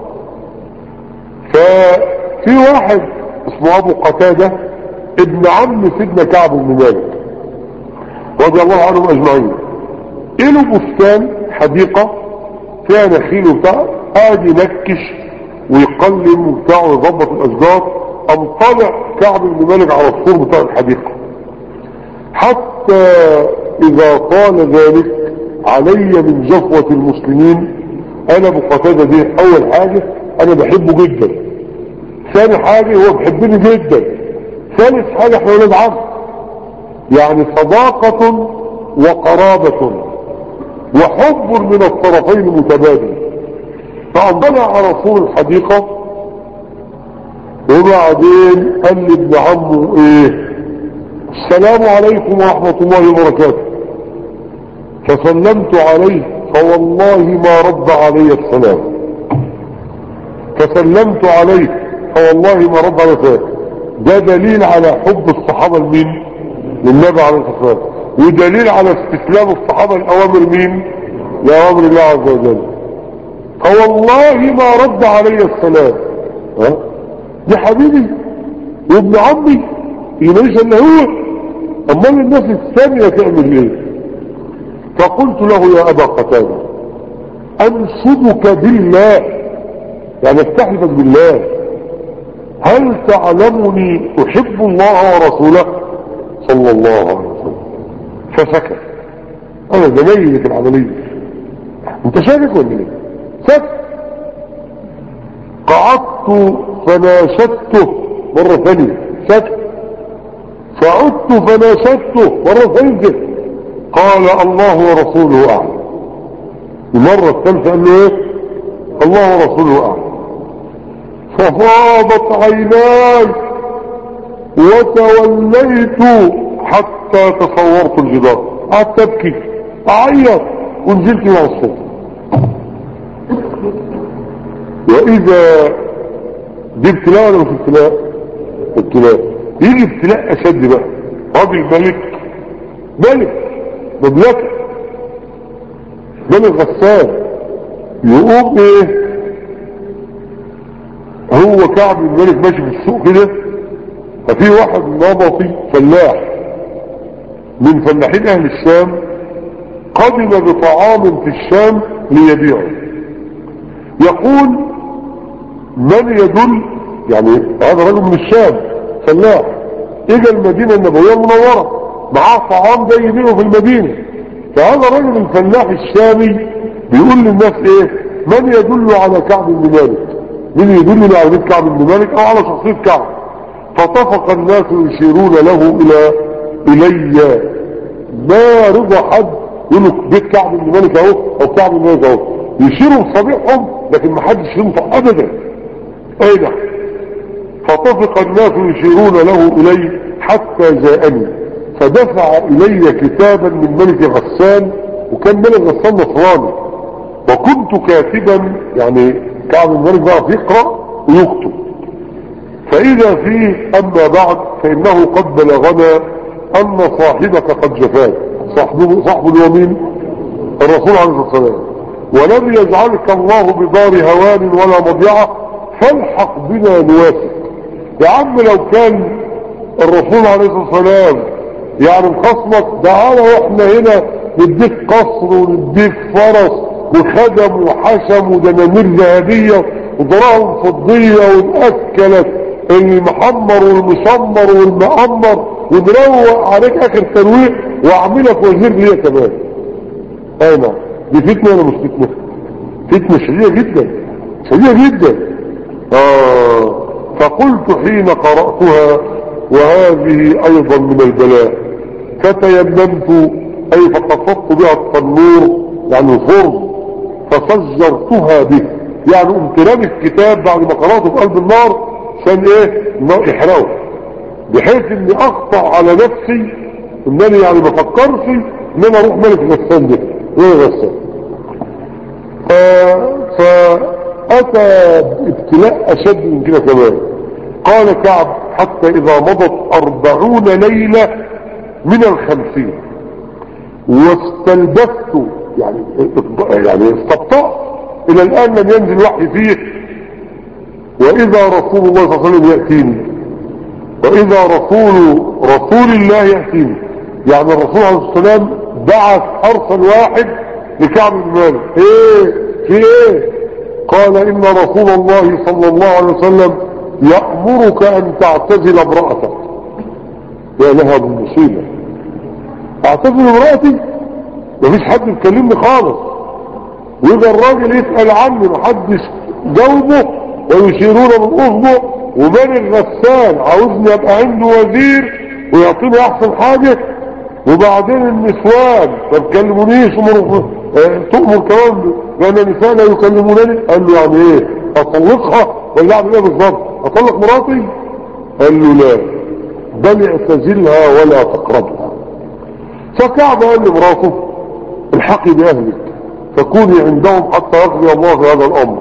ففي واحد اسمه أبو قتادة ابن عم سيدنا كعب بن مالك رضي الله عنهم أجمعين، له بستان حديقة فيها نخيل وبتاع، قاعد ينكش ويقلم وبتاع ويظبط الأشجار. قام طالع كعب بن مالك على السور بتاع الحديقة، حتى إذا طال ذلك علي من جفوة المسلمين. أنا أبو قتادة دي أول حاجة أنا بحبه جدا، ثاني حاجة هو بحبني جدا، ثالث حاجة احنا ولاد عم، يعني صداقة وقرابة وحب من الطرفين متبادل. فأنضلع على سور الحديقة، وبعدين قال لي ابن عمه ايه؟ السلام عليكم ورحمة الله وبركاته. فسلمت عليه فوالله ما رد علي السلام. فسلمت عليه فوالله ما رد علي السلام. ده دليل على حب الصحابة لمين؟ للنبي عليه الصلاة والسلام، ودليل على استسلام الصحابة لأوامر مين؟ لأوامر الله عز وجل. فوالله ما رد علي السلام. ها؟ دي حبيبي وابن عمي يميش اللي هو، امال الناس الثانية تعمل ايه؟ فقلت له يا ابا قتادة انشدك بالله، يعني استحلفك بالله، هل تعلمني احب الله ورسوله صلى الله عليه وسلم؟ فسكت. انا زميلي في العملية، انت شاكك ولا ايه؟ سكت. قعدت فناشدته مرة ثانية، سكت. فعدت فناشدته مرة ثالثة، قال الله ورسوله أعلم. المرة الثالثة قال له ايه؟ الله ورسوله أعلم. ففاضت عيناي وتوليت حتى تصورت الجدار، قعدت ابكي اعيط ونزلت مع الصوت. واذا دي ابتلاء ولا مش ابتلاء؟ ابتلاء. يجي ابتلاء اشد بقى. راجل ملك مملكة، ملك غسان، يقوم ايه؟ هو كعب الملك ماشي في السوق كده، ففي واحد نبطي فلاح من فلاحين اهل الشام قدم بطعام في الشام ليبيعه. يقول من يدل، يعني هذا رجل من الشام فلاح اجى المدينة النبوية المنورة معاه طعام ده يبيعه في المدينة، فهذا الرجل الفلاح الشامي بيقول للناس ايه؟ من يدل على كعب بن مالك؟ من يدلني على بيت كعب بن مالك او على شخصية كعب؟ فطفق الناس يشيرون له الي. ما رضى حد يقول له بيت كعب بن مالك اهو او كعب بن مالك اهو، يشيروا لصبيحهم لكن ما حدش ينطق ابدا. اين؟ فطفق الناس يشيرون له الي حتى جاءني، فدفع الي كتابا من ملك غسان، وكان ملك غسان نصراني، وكنت كاتبا، يعني كعب بن مالك بقى يقرأ ويكتب. فإذا فيه أما بعد فإنه قد بلغنا أن صاحبك قد جفاك. صاحب اليمين الرسول عليه الصلاة والسلام، ولم يجعلك الله بدار هوان ولا مضيعة، فالحق بنا نواسك. يا عم لو كان الرسول عليه الصلاة والسلام يعني مخصمك، تعالى واحنا هنا نديك قصر ونديك فرس وخدم وحشم ودنانير ذهبية ودراهم فضية، ونأكلك المحمر والمشمر والمأمر ونروق عليك اخر ترويق، واعملك وزير ليا كمان. اي نعم، دي فتنة ولا مش فتنة؟ فتنة شديدة جدا، شديدة جدا. فقلت حين قرأتها وهذه ايضا من البلاء، فتيممت اي فقصدت بها التنور يعني الفرن، فسجرتها به، يعني قمت رامي الكتاب بعد ما قرأته في قلب النار عشان ايه؟ النار يحرقه، بحيث اني اقطع على نفسي انني يعني ما فكرش ان انا اروح ملك غسان ده ولا غسان. فاتى ابتلاء اشد من كده كمان. قال كعب حتى اذا مضت 40 ليلة من 50 واستلبثت، يعني استبطأت الى الان لم ينزل وحي فيه، واذا رسول الله صلى الله عليه وسلم يأتيني، واذا رسول الله يأتيني، يعني الرسول عليه الصلاة والسلام بعث ارسل واحد لكعب بن مالك. ايه في ايه؟ قال ان رسول الله صلى الله عليه وسلم يأمرك ان تعتزل امرأتك. يا لها بالمصيبة، اعتزل امرأتي؟ مفيش حد يكلمني خالص، واذا الراجل يسأل عني محدش جاوبه، ويشيرون من اصبع، ومن الغسان عاوزني ابقى عنده وزير ويعطيني احسن حاجة، وبعدين النسوان ما تكلمونيش تؤمر كمان لان النساء لا يكلمونني. قال له يعني ايه؟ اطلقها ولا اعمل ايه بالظبط؟ اطلق مراتي؟ قال له لا، بل اعتزلها ولا تقربها. فكعب قال لمراته الحقي باهلك فكوني عندهم حتى يقضي الله في هذا الامر.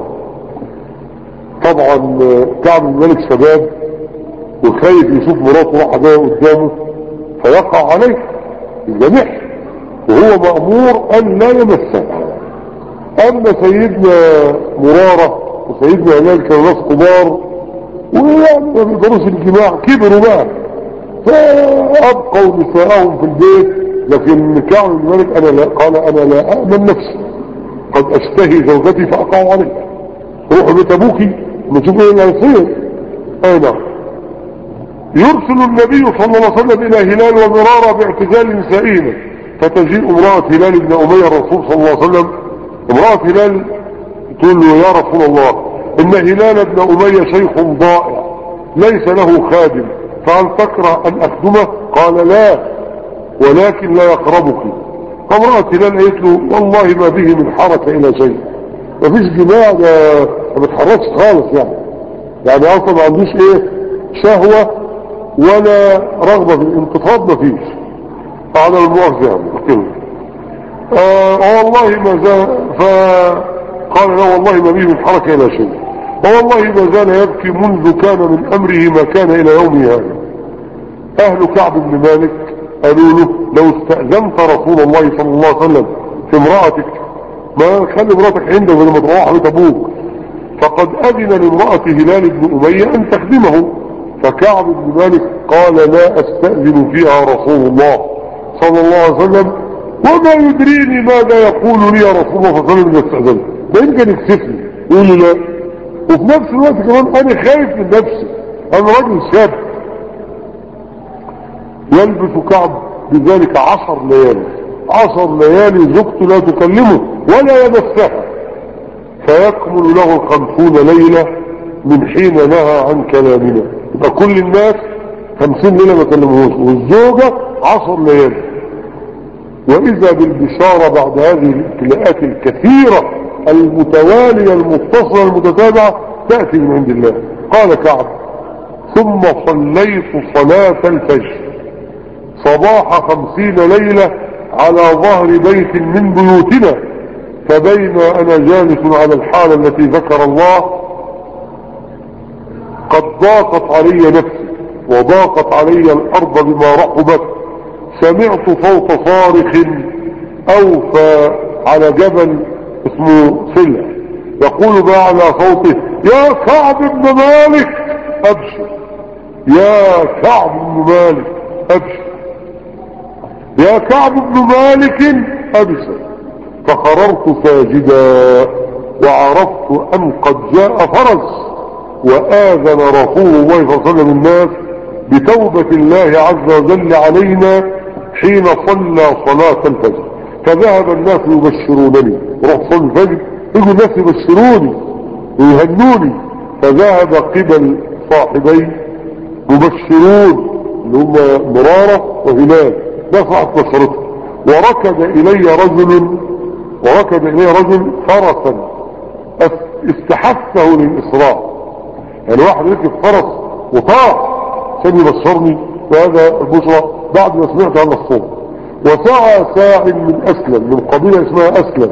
طبعا كعب بن مالك شباب وخايف يشوف مراته راحه جايه قدامه فيقع عليه الجميع، وهو مأمور ان لا يمسها. اما سيدنا مرارة وسيدنا هلال كانوا ناس كبار ويعني ما بيقدروش الجماع، كبروا بقى فابقوا نساءهم في البيت. لكن كعب بن مالك قال انا لا أأمن نفسي، قد اشتهي زوجتي فاقع عليها، روحوا بيت ابوكي ونشوف ايه اللي هيصير. اي نعم. يرسل النبي صلى الله عليه وسلم الى هلال ومرارة باعتزال نسائهما، فتجيء امرأة هلال بن امية الرسول صلى الله عليه وسلم. امرأة هلال تقول له يا رسول الله ان هلال بن امية شيخ ضائع ليس له خادم، فهل تكره ان اخدمه؟ قال لا، ولكن لا يقربك. فامرأة هلال قالت له والله ما به من حركة الى شيء، مفيش جماع، ما بتحركش خالص، يعني اصلا ما عندوش ايه شهوة ولا رغبة في الانتفاض، مفيش على المؤاخذة والله ما زال. فقال لا والله ما به من حركة الى شيء، والله ما زال يبكي منذ كان من امره ما كان الى يومه هذا. اهل كعب بن مالك قالوا له لو استأذنت رسول الله صلى الله عليه وسلم في امرأتك، ما خلي امرأتك عندك لما تروح بيت ابوك، فقد اذن لامرأة هلال بن امية ان تخدمه. فكعب بن مالك قال لا استأذن فيها رسول الله صلى الله عليه وسلم، وما يدريني ماذا يقول لي يا رسول الله صلى الله عليه وسلم اذا استأذنت، ما يمكن يكسفني يقول لي لا. وفي نفس الوقت كمان انا خايف من نفسي، انا راجل شاب. يلبس كعب بذلك 10 ليالي 10 ليالي زوجته لا تكلمه ولا يمسها، فيكمل له 50 ليلة من حين نهى عن كلامنا. يبقى كل الناس 50 ليلة ما كلموهوش، والزوجة 10 ليالي. وإذا بالبشارة بعد هذه الابتلاءات الكثيرة المتوالية المتصلة المتتابعة تأتي من عند الله. قال كعب: ثم صليت صلاة الفجر صباح 50 ليلة على ظهر بيت من بيوتنا، فبين أنا جالس على الحالة التي ذكر الله قد ضاقت علي نفسي وضاقت علي الأرض بما رحبت، سمعت صوت صارخ أوفى على جبل اسمه سلع يقول بأعلى صوته: يا كعب بن مالك أبشر، يا كعب بن مالك أبشر، يا كعب بن مالك أبشر. فخررت ساجدا وعرفت أن قد جاء فرج، وآذن رسول الله صلى الله عليه وسلم الناس بتوبة الله عز وجل علينا حين صلى صلاة الفجر. فذهب الناس يبشرونني، رحت صلى الفجر يجوا الناس يبشروني ويهنوني، فذهب قبل صاحبي مبشرون اللي هم مرارة وهلال دفعت بشرته، وركب إلي رجل فرسا استحثه للإسراء. يعني واحد ركب فرس وطاح عشان يبشرني بهذا البشرى بعد ما سمعت هذا الصوت. وسعى ساع من أسلم، من قبيلة اسمها أسلم،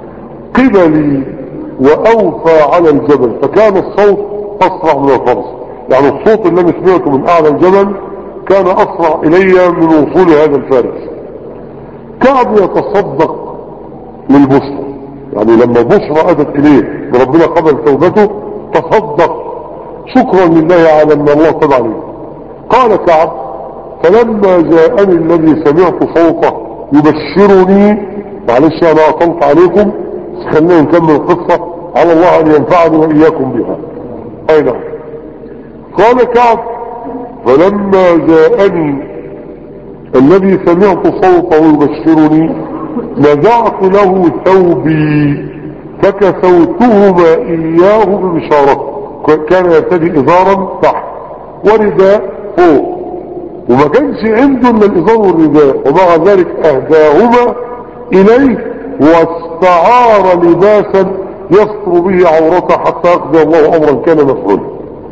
قبلي وأوفى على الجبل، فكان الصوت أسرع من الفرس. يعني الصوت اللي أنا سمعته من أعلى الجبل كان أسرع إلي من وصول هذا الفارس. كعب يتصدق للبشرى، يعني لما البشرى أتت إليه وربنا قبل توبته تصدق شكرا لله على أن الله تاب عليه. قال كعب: فلما جاءني الذي سمعت صوته يبشرني، معلش أنا أطلت عليكم بس خلينا نكمل القصة، على الله أن ينفعني وإياكم بها. أي نعم. قال كعب: فلما جاءني الذي سمعت صوته يبشرني نزعت له ثوبي فكسوتهما إياه ببشارته. كان يرتدي إزارا تحت ورداء فوق، وما كانش عنده الا الإزار والرداء، ومع ذلك أهداهما إليه واستعار لباسا يستر به عورته حتى يقضي الله أمرا كان مفعولا.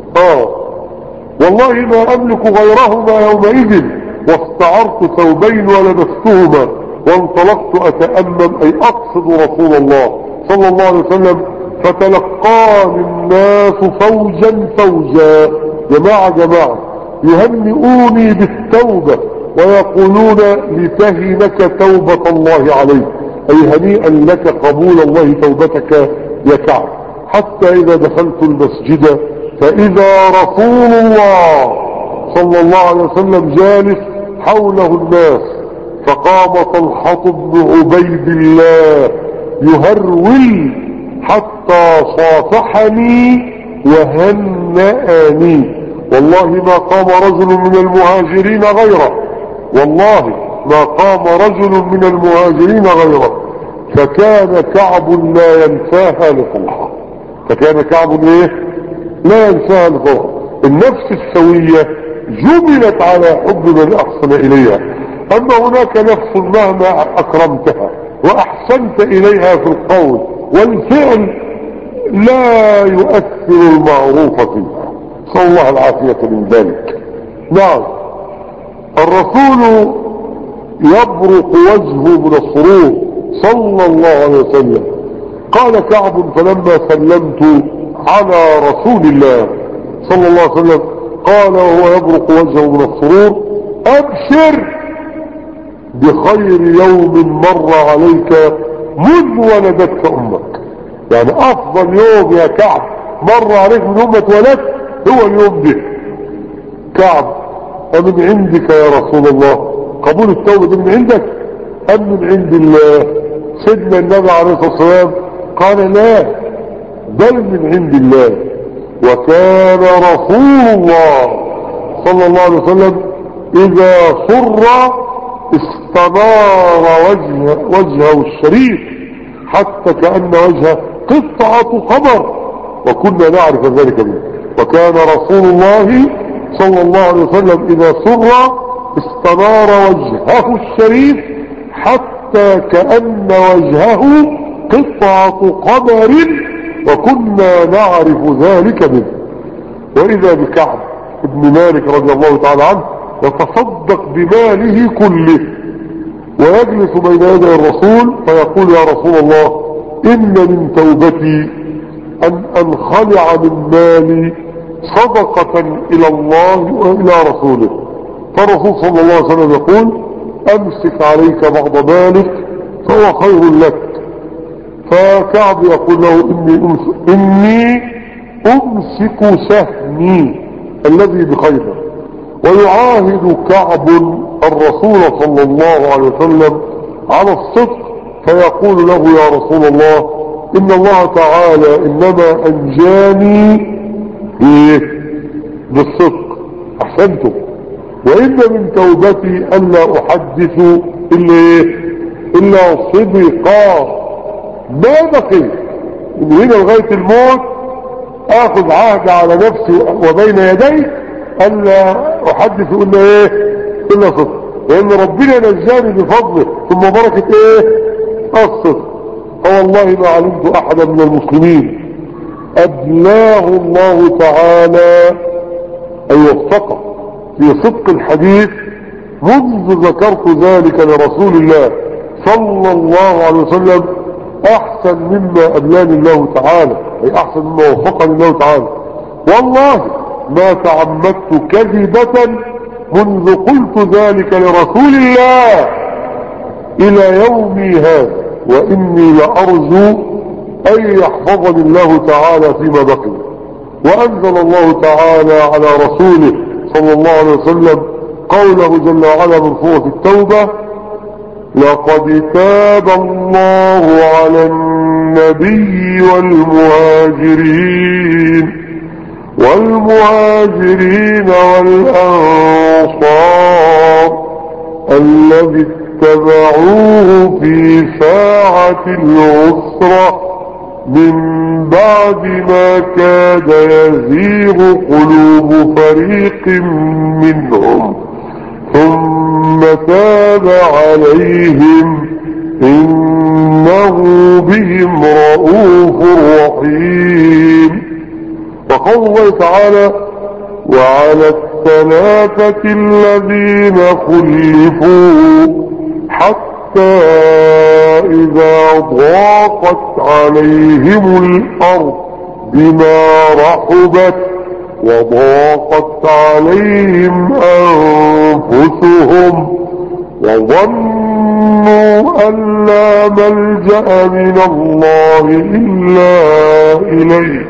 والله ما أملك غيرهما يومئذ، واستعرت ثوبين ولبستهما وانطلقت أتأمم، أي أقصد رسول الله صلى الله عليه وسلم، فتلقاني الناس فوجا فوجا، جماعة يهنئوني بالتوبة ويقولون لتهنك توبة الله عليك، أي هنيئا لك قبول الله توبتك يا كعب. حتى إذا دخلت المسجد فإذا رسول الله صلى الله عليه وسلم جالس حوله الناس، فقام طلحة بن عبيد الله يهرول حتى صافحني وهنأني. والله ما قام رجل من المهاجرين غيره، والله ما قام رجل من المهاجرين غيره، فكان كعب لا ينساها لطلحة، فكان كعب لا ينساها لطلحة. النفس السوية جبلت على حب من أحسن إليها، أما هناك نفس مهما أكرمتها وأحسنت إليها في القول والفعل لا يؤثر المعروف فيها، صلى الله العافية من ذلك. نعم، الرسول يبرق وجهه من السرور صلى الله عليه وسلم. قال كعب: فلما سلمت على رسول الله صلى الله عليه وسلم قال وهو يبرق وجهه من السرور: أبشر بخير يوم مر عليك منذ ولدتك أمك. يعني أفضل يوم يا كعب مر عليك من أمة ولدت هو اليوم ده. كعب: أمن عندك يا رسول الله؟ قبول التوبة ده من عندك أم من عند الله؟ سيدنا النبي عليه الصلاة والسلام قال: لا، بل من عند الله. وكان رسول الله صلى الله عليه وسلم إذا سر استنار وجهه الشريف حتى كأن وجهه قطعة قمر، وكنا نعرف ذلك منه. وكان رسول الله صلى الله عليه وسلم إذا سر استنار وجهه الشريف حتى كأن وجهه قطعة قمر، وكنا نعرف ذلك منه. وإذا بكعب ابن مالك رضي الله تعالى عنه يتصدق بماله كله ويجلس بين يدي الرسول فيقول: يا رسول الله، إن من توبتي أن أنخلع من مالي صدقة إلى الله وإلى رسوله. فالرسول صلى الله عليه وسلم يقول: أمسك عليك بعض مالك فهو خير لك. فكعب يقول له: إني أمسك سهمي الذي بخيبر. ويعاهد كعب الرسول صلى الله عليه وسلم على الصدق، فيقول له: يا رسول الله، إن الله تعالى إنما أنجاني بالصدق، أحسنتم، وإن من توبتي ألا أحدث إلا صدقا. ما بقي من هنا لغاية الموت آخذ عهد على نفسي وبين يديك ألا أحدث إلا صدق، لأن ربنا نجاني بفضله ثم بركة الصدق. فوالله ما علمت أحدا من المسلمين أدناه الله تعالى أن يوفقه في صدق الحديث منذ ذكرت ذلك لرسول الله صلى الله عليه وسلم أحسن مما أبلاني الله تعالى، أي أحسن مما وفقني الله تعالى. والله ما تعمدت كذبة منذ قلت ذلك لرسول الله إلى يومي هذا، وإني لأرجو أن يحفظني الله تعالى فيما بقي. وأنزل الله تعالى على رسوله صلى الله عليه وسلم قوله جل وعلا من سورة التوبة: لقد تاب الله على النبي والمهاجرين والأنصار الذي اتبعوه في ساعة العسرة من بعد ما كاد يزيغ قلوب فريق منهم ثم تاب عليهم إنه بهم رؤوف رحيم. وقول الله تعالى: وعلى الثلاثة الذين خلفوا حتى إذا ضاقت عليهم الأرض بما رحبت وضاقت عليهم أنفسهم وظنوا أن لا ملجأ من الله إلا إليه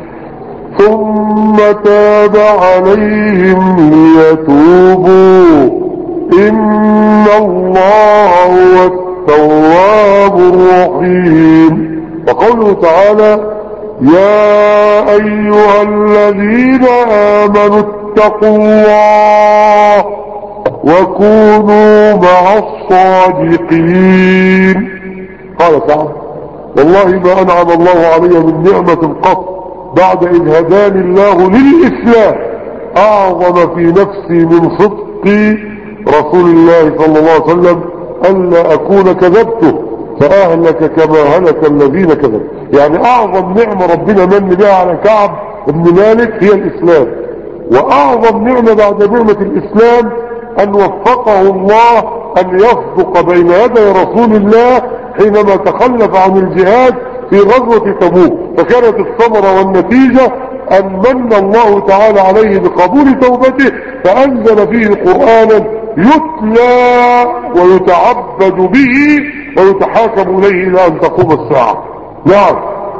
ثم تاب عليهم ليتوبوا إن الله هو التواب الرحيم. وقوله تعالى: يا أيها الذين آمنوا اتقوا الله وكونوا مع الصادقين. قال تعالى: والله ما أنعم الله علي من نعمة قط بعد إذ هداني الله للإسلام أعظم في نفسي من صدق رسول الله صلى الله عليه وسلم ألا أكون كذبته فأهلك كما هلك الذين كذبوا. يعني أعظم نعمة ربنا من بها على كعب بن مالك هي الإسلام، وأعظم نعمة بعد نعمة الإسلام أن وفقه الله أن يصدق بين يدي رسول الله حينما تخلف عن الجهاد في غزوة تبوك، فكانت الثمرة والنتيجة أن من الله تعالى عليه بقبول توبته فأنزل فيه قرآنا يتلى ويتعبد به ويتحاكم إليه إلى أن تقوم الساعة. نعم،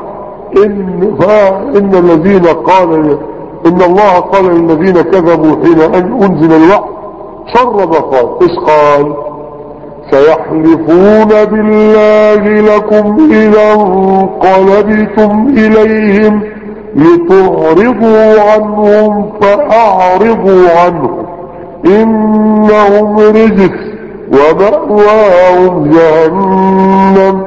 إن الذين إن الله قال للذين كذبوا حين أن أنزل الوحي شر ما قال. إيش قال؟ سيحلفون بالله لكم إذا انقلبتم إليهم لتعرضوا عنهم فأعرضوا عنهم إنهم رجس ومأواهم جهنم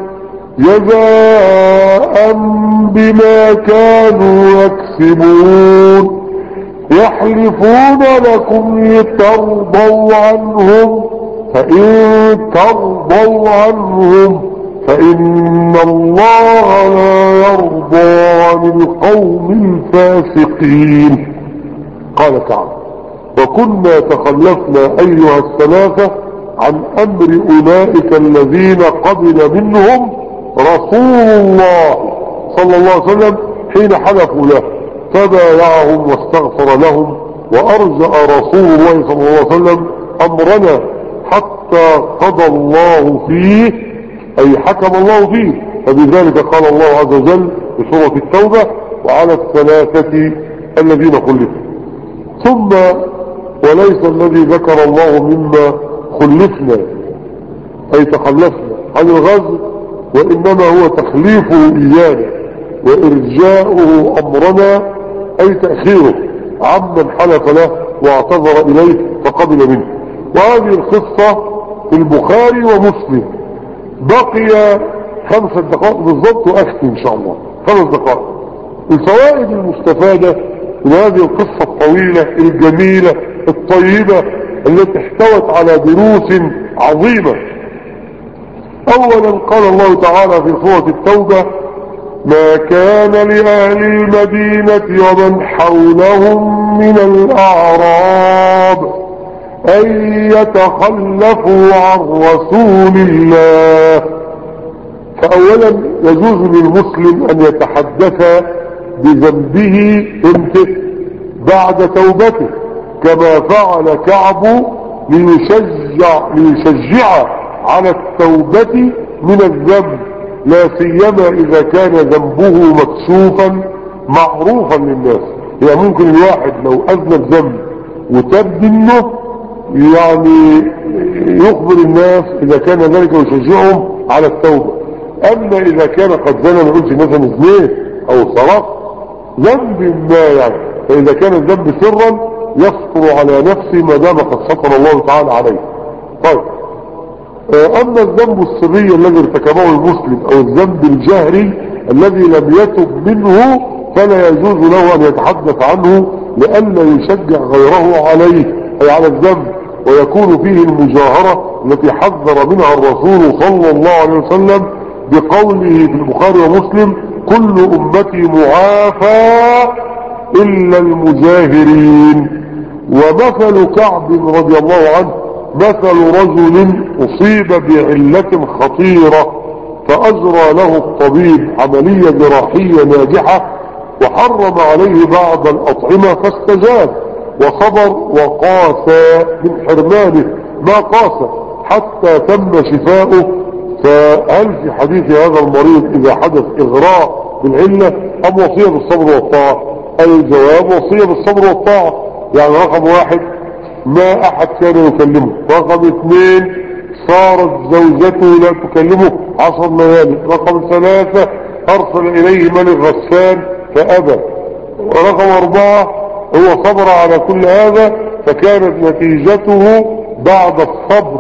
جزاء بما كانوا يكسبون يحلفون لكم لترضوا عنهم فإن ترضوا عنهم فإن الله لا يرضى عن القوم الفاسقين. قال تعالى: وكنا تخلفنا أيها الثلاثة عن أمر أولئك الذين قبل منهم رسول الله صلى الله عليه وسلم حين حلفوا له فبايعهم واستغفر لهم وأرجأ رسول الله صلى الله عليه وسلم أمرنا حتى قضى الله فيه، أي حكم الله فيه. فبذلك قال الله عز وجل في سورة التوبة: وعلى الثلاثة الذين خلفوا. ثم وليس الذي ذكر الله مما خلفنا أي تخلفنا عن الغزو، وإنما هو تخليفه إيانا وإرجاؤه أمرنا أي تأخيره عمن حلف له واعتذر إليه فقبل منه. وهذه القصة في البخاري ومسلم. بقي 5 دقائق بالضبط وأختم إن شاء الله. 5 دقائق. الفوائد المستفادة من هذه القصة الطويلة الجميلة الطيبة التي احتوت على دروس عظيمة. أولا قال الله تعالى في سورة التوبة: ما كان لأهل المدينة ومن حولهم من الأعراب أن يتخلفوا عن رسول الله. فأولا يجوز للمسلم أن يتحدث بذنبه بعد توبته، كما فعل كعب ليشجع على التوبة من الذنب، لا سيما إذا كان ذنبه مكشوفا معروفا للناس. يعني ممكن الواحد لو أذنب ذنب وتاب منه يعني يخبر الناس إذا كان ذلك يشجعهم على التوبة. أما إذا كان قد زنى، ما يقولش مثلا زنيت أو سرقت ذنب ما يعني، فإذا كان الذنب سرا يسطر على نفسه ما دام قد سطر الله تعالى عليه. طيب، أما الذنب السري الذي ارتكبه المسلم أو الذنب الجهري الذي لم يتب منه فلا يجوز له أن يتحدث عنه لئلا يشجع غيره عليه أي على الذنب، ويكون فيه المجاهرة التي حذر منها الرسول صلى الله عليه وسلم بقوله في البخاري ومسلم: كل أمتي معافى إلا المجاهرين. ومثل كعب رضي الله عنه مثل رجل أصيب بعلة خطيرة فأجرى له الطبيب عملية جراحية ناجحة وحرم عليه بعض الأطعمة فاستجاب وصبر وقاسى من حرمانه ما قاسى حتى تم شفاؤه. فهل في حديث هذا المريض إذا حدث إغراء بالعلة أم وصية بالصبر والطاعة؟ الجواب وصية بالصبر والطاعة. يعني رقم 1 ما أحد كان يكلمه. رقم 2 صارت زوجته لا تكلمه 10 ليالي. رقم 3 أرسل إليه من الغسان فأبى. ورقم 4 هو صبر على كل هذا، فكانت نتيجته بعد الصبر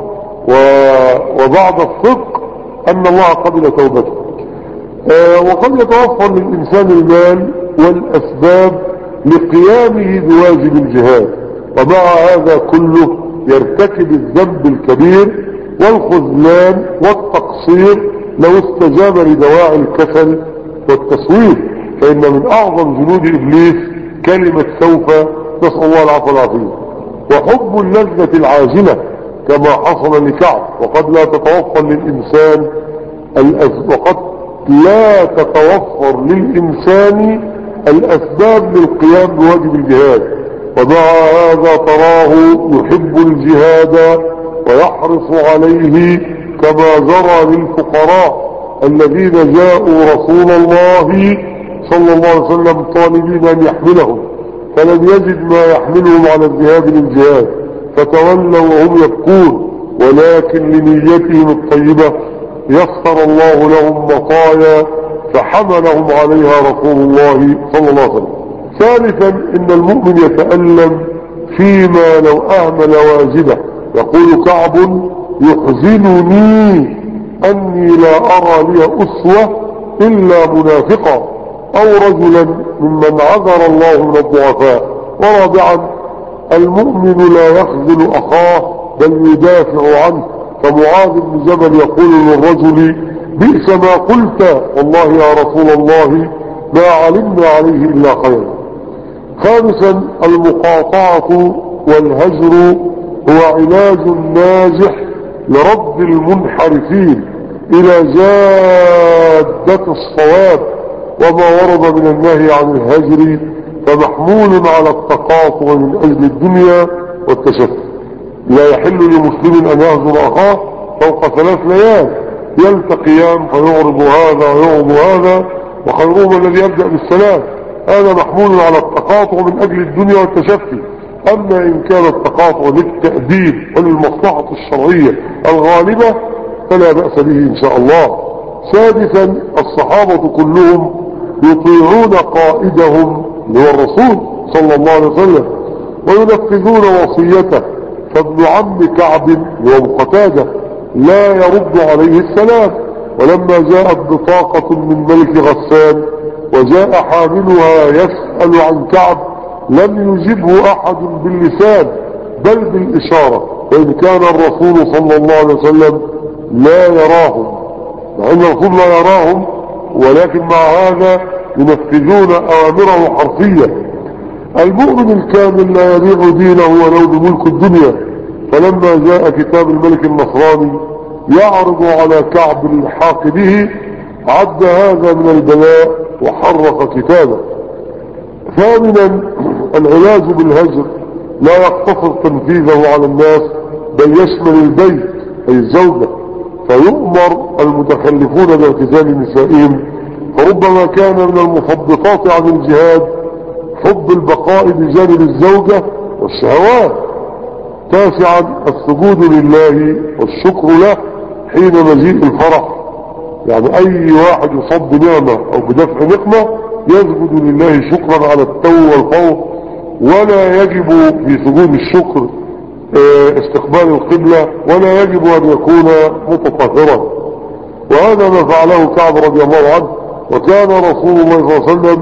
وبعد الصدق أن الله قبل توبته. وقد يتوفر للإنسان المال والأسباب لقيامه بواجب الجهاد، ومع هذا كله يرتكب الذنب الكبير والخذلان والتقصير لو استجاب لدواعي الكسل والتسويف. فإن من أعظم جنود إبليس كلمة سوف، نسأل الله العفو والعافية. وحب اللذة العاجلة كما حصل لكعب. وقد لا تتوفر للإنسان الأسباب للقيام بواجب الجهاد، ومع هذا تراه يحب الجهاد ويحرص عليه، كما جرى للفقراء الذين جاءوا رسول الله صلى الله عليه وسلم طالبين أن يحملهم فلم يجد ما يحملهم على الذهاب للجهاد فتولوا وهم يبكون، ولكن لنيتهم الطيبة يسر الله لهم مطايا فحملهم عليها رسول الله صلى الله عليه وسلم. ثالثا إن المؤمن يتألم فيما لو أهمل واجبه. يقول كعب: يحزنني أني لا أرى لي أسوة إلا منافقا أو رجلا ممن عذر الله من الضعفاء. ورابعا المؤمن لا يخذل أخاه بل يدافع عنه، فمعاذ بن جبل يقول للرجل بئس ما قلت والله يا رسول الله ما علمنا عليه إلا خيرا. خامسا المقاطعة والهجر هو علاج ناجح لرد المنحرفين إلى جادة الصواب، وما ورد من النهي عن الهجر فمحمول على التقاطع من أجل الدنيا والتشفي. لا يحل لمسلم أن يهجر أخاه فوق 3 ليال، يلتقيان فيعرض هذا ويعرض هذا وخيرهما الذي يبدأ بالسلام. هذا محمول على التقاطع من أجل الدنيا والتشفي. أما إن كان التقاطع للتأديب وللمصلحة الشرعية الغالبة فلا بأس به إن شاء الله. سادسا الصحابة كلهم يطيعون قائدهم اللي هو الرسول صلى الله عليه وسلم وينفذون وصيته، فابن عم كعب هو قتادة لا يرد عليه السلام، ولما جاءت بطاقة من ملك غسان وجاء حاملها يسأل عن كعب لم يجبه أحد باللسان بل بالإشارة، وإن كان الرسول صلى الله عليه وسلم لا يراهم، مع أن الرسول لا يراهم ولكن مع هذا ينفذون أوامره حرفيا. المؤمن الكامل لا يبيع دينه ولو بملك الدنيا، فلما جاء كتاب الملك النصراني يعرض على كعب الحاق به عد هذا من البلاء وحرق كتابه. ثامنا العلاج بالهجر لا يقتصر تنفيذه على الناس بل يشمل البيت أي الزوجة، فيؤمر المتخلفون باعتزال نسائهم، فربما كان من المثبطات عن الجهاد حب البقاء بجانب الزوجة والشهوات. تاسعا السجود لله والشكر له حين مجيء الفرح، يعني أي واحد يصاب بنعمة أو بدفع نقمة يسجد لله شكرا على التو والخوف، ولا يجب في سجود الشكر استقبال القبلة، ولا يجب أن يكون متطهرا. وهذا ما فعله كعب رضي الله عنه، وكان رسول الله صلى الله عليه وسلم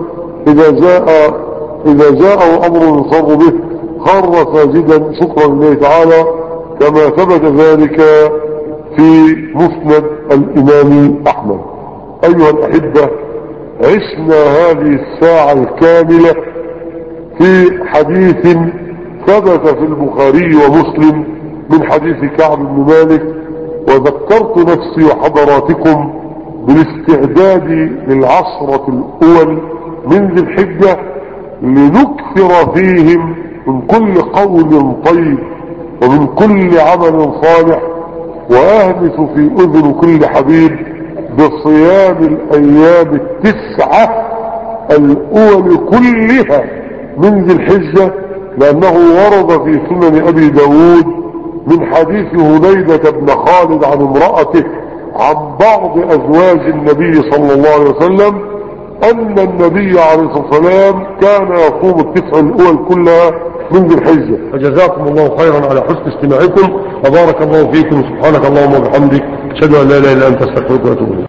إذا جاءه أمر يصر به خر ساجدا شكرا لله تعالى، كما ثبت ذلك في مسند الإمام أحمد. أيها الأحبة، عشنا هذه الساعة الكاملة في حديث ثبت في البخاري ومسلم من حديث كعب بن مالك، وذكرت نفسي وحضراتكم بالاستعداد للعشرة الأول من ذي الحجة لنكثر فيهم من كل قول طيب ومن كل عمل صالح، وأهمس في أذن كل حبيب بصيام الأيام 9 الأول كلها من ذي الحجة، لأنه ورد في سنن أبي داود من حديث هنيدة بن خالد عن امرأته عن بعض أزواج النبي صلى الله عليه وسلم أن النبي عليه الصلاة والسلام كان يصوم 9 الأول كلها من ذي الحجة. فجزاكم الله خيرا على حسن استماعكم، وبارك الله فيكم، سبحانك اللهم وبحمدك، أشهد أن لا إله إلا أنت، أستغفرك وأتوب إليك.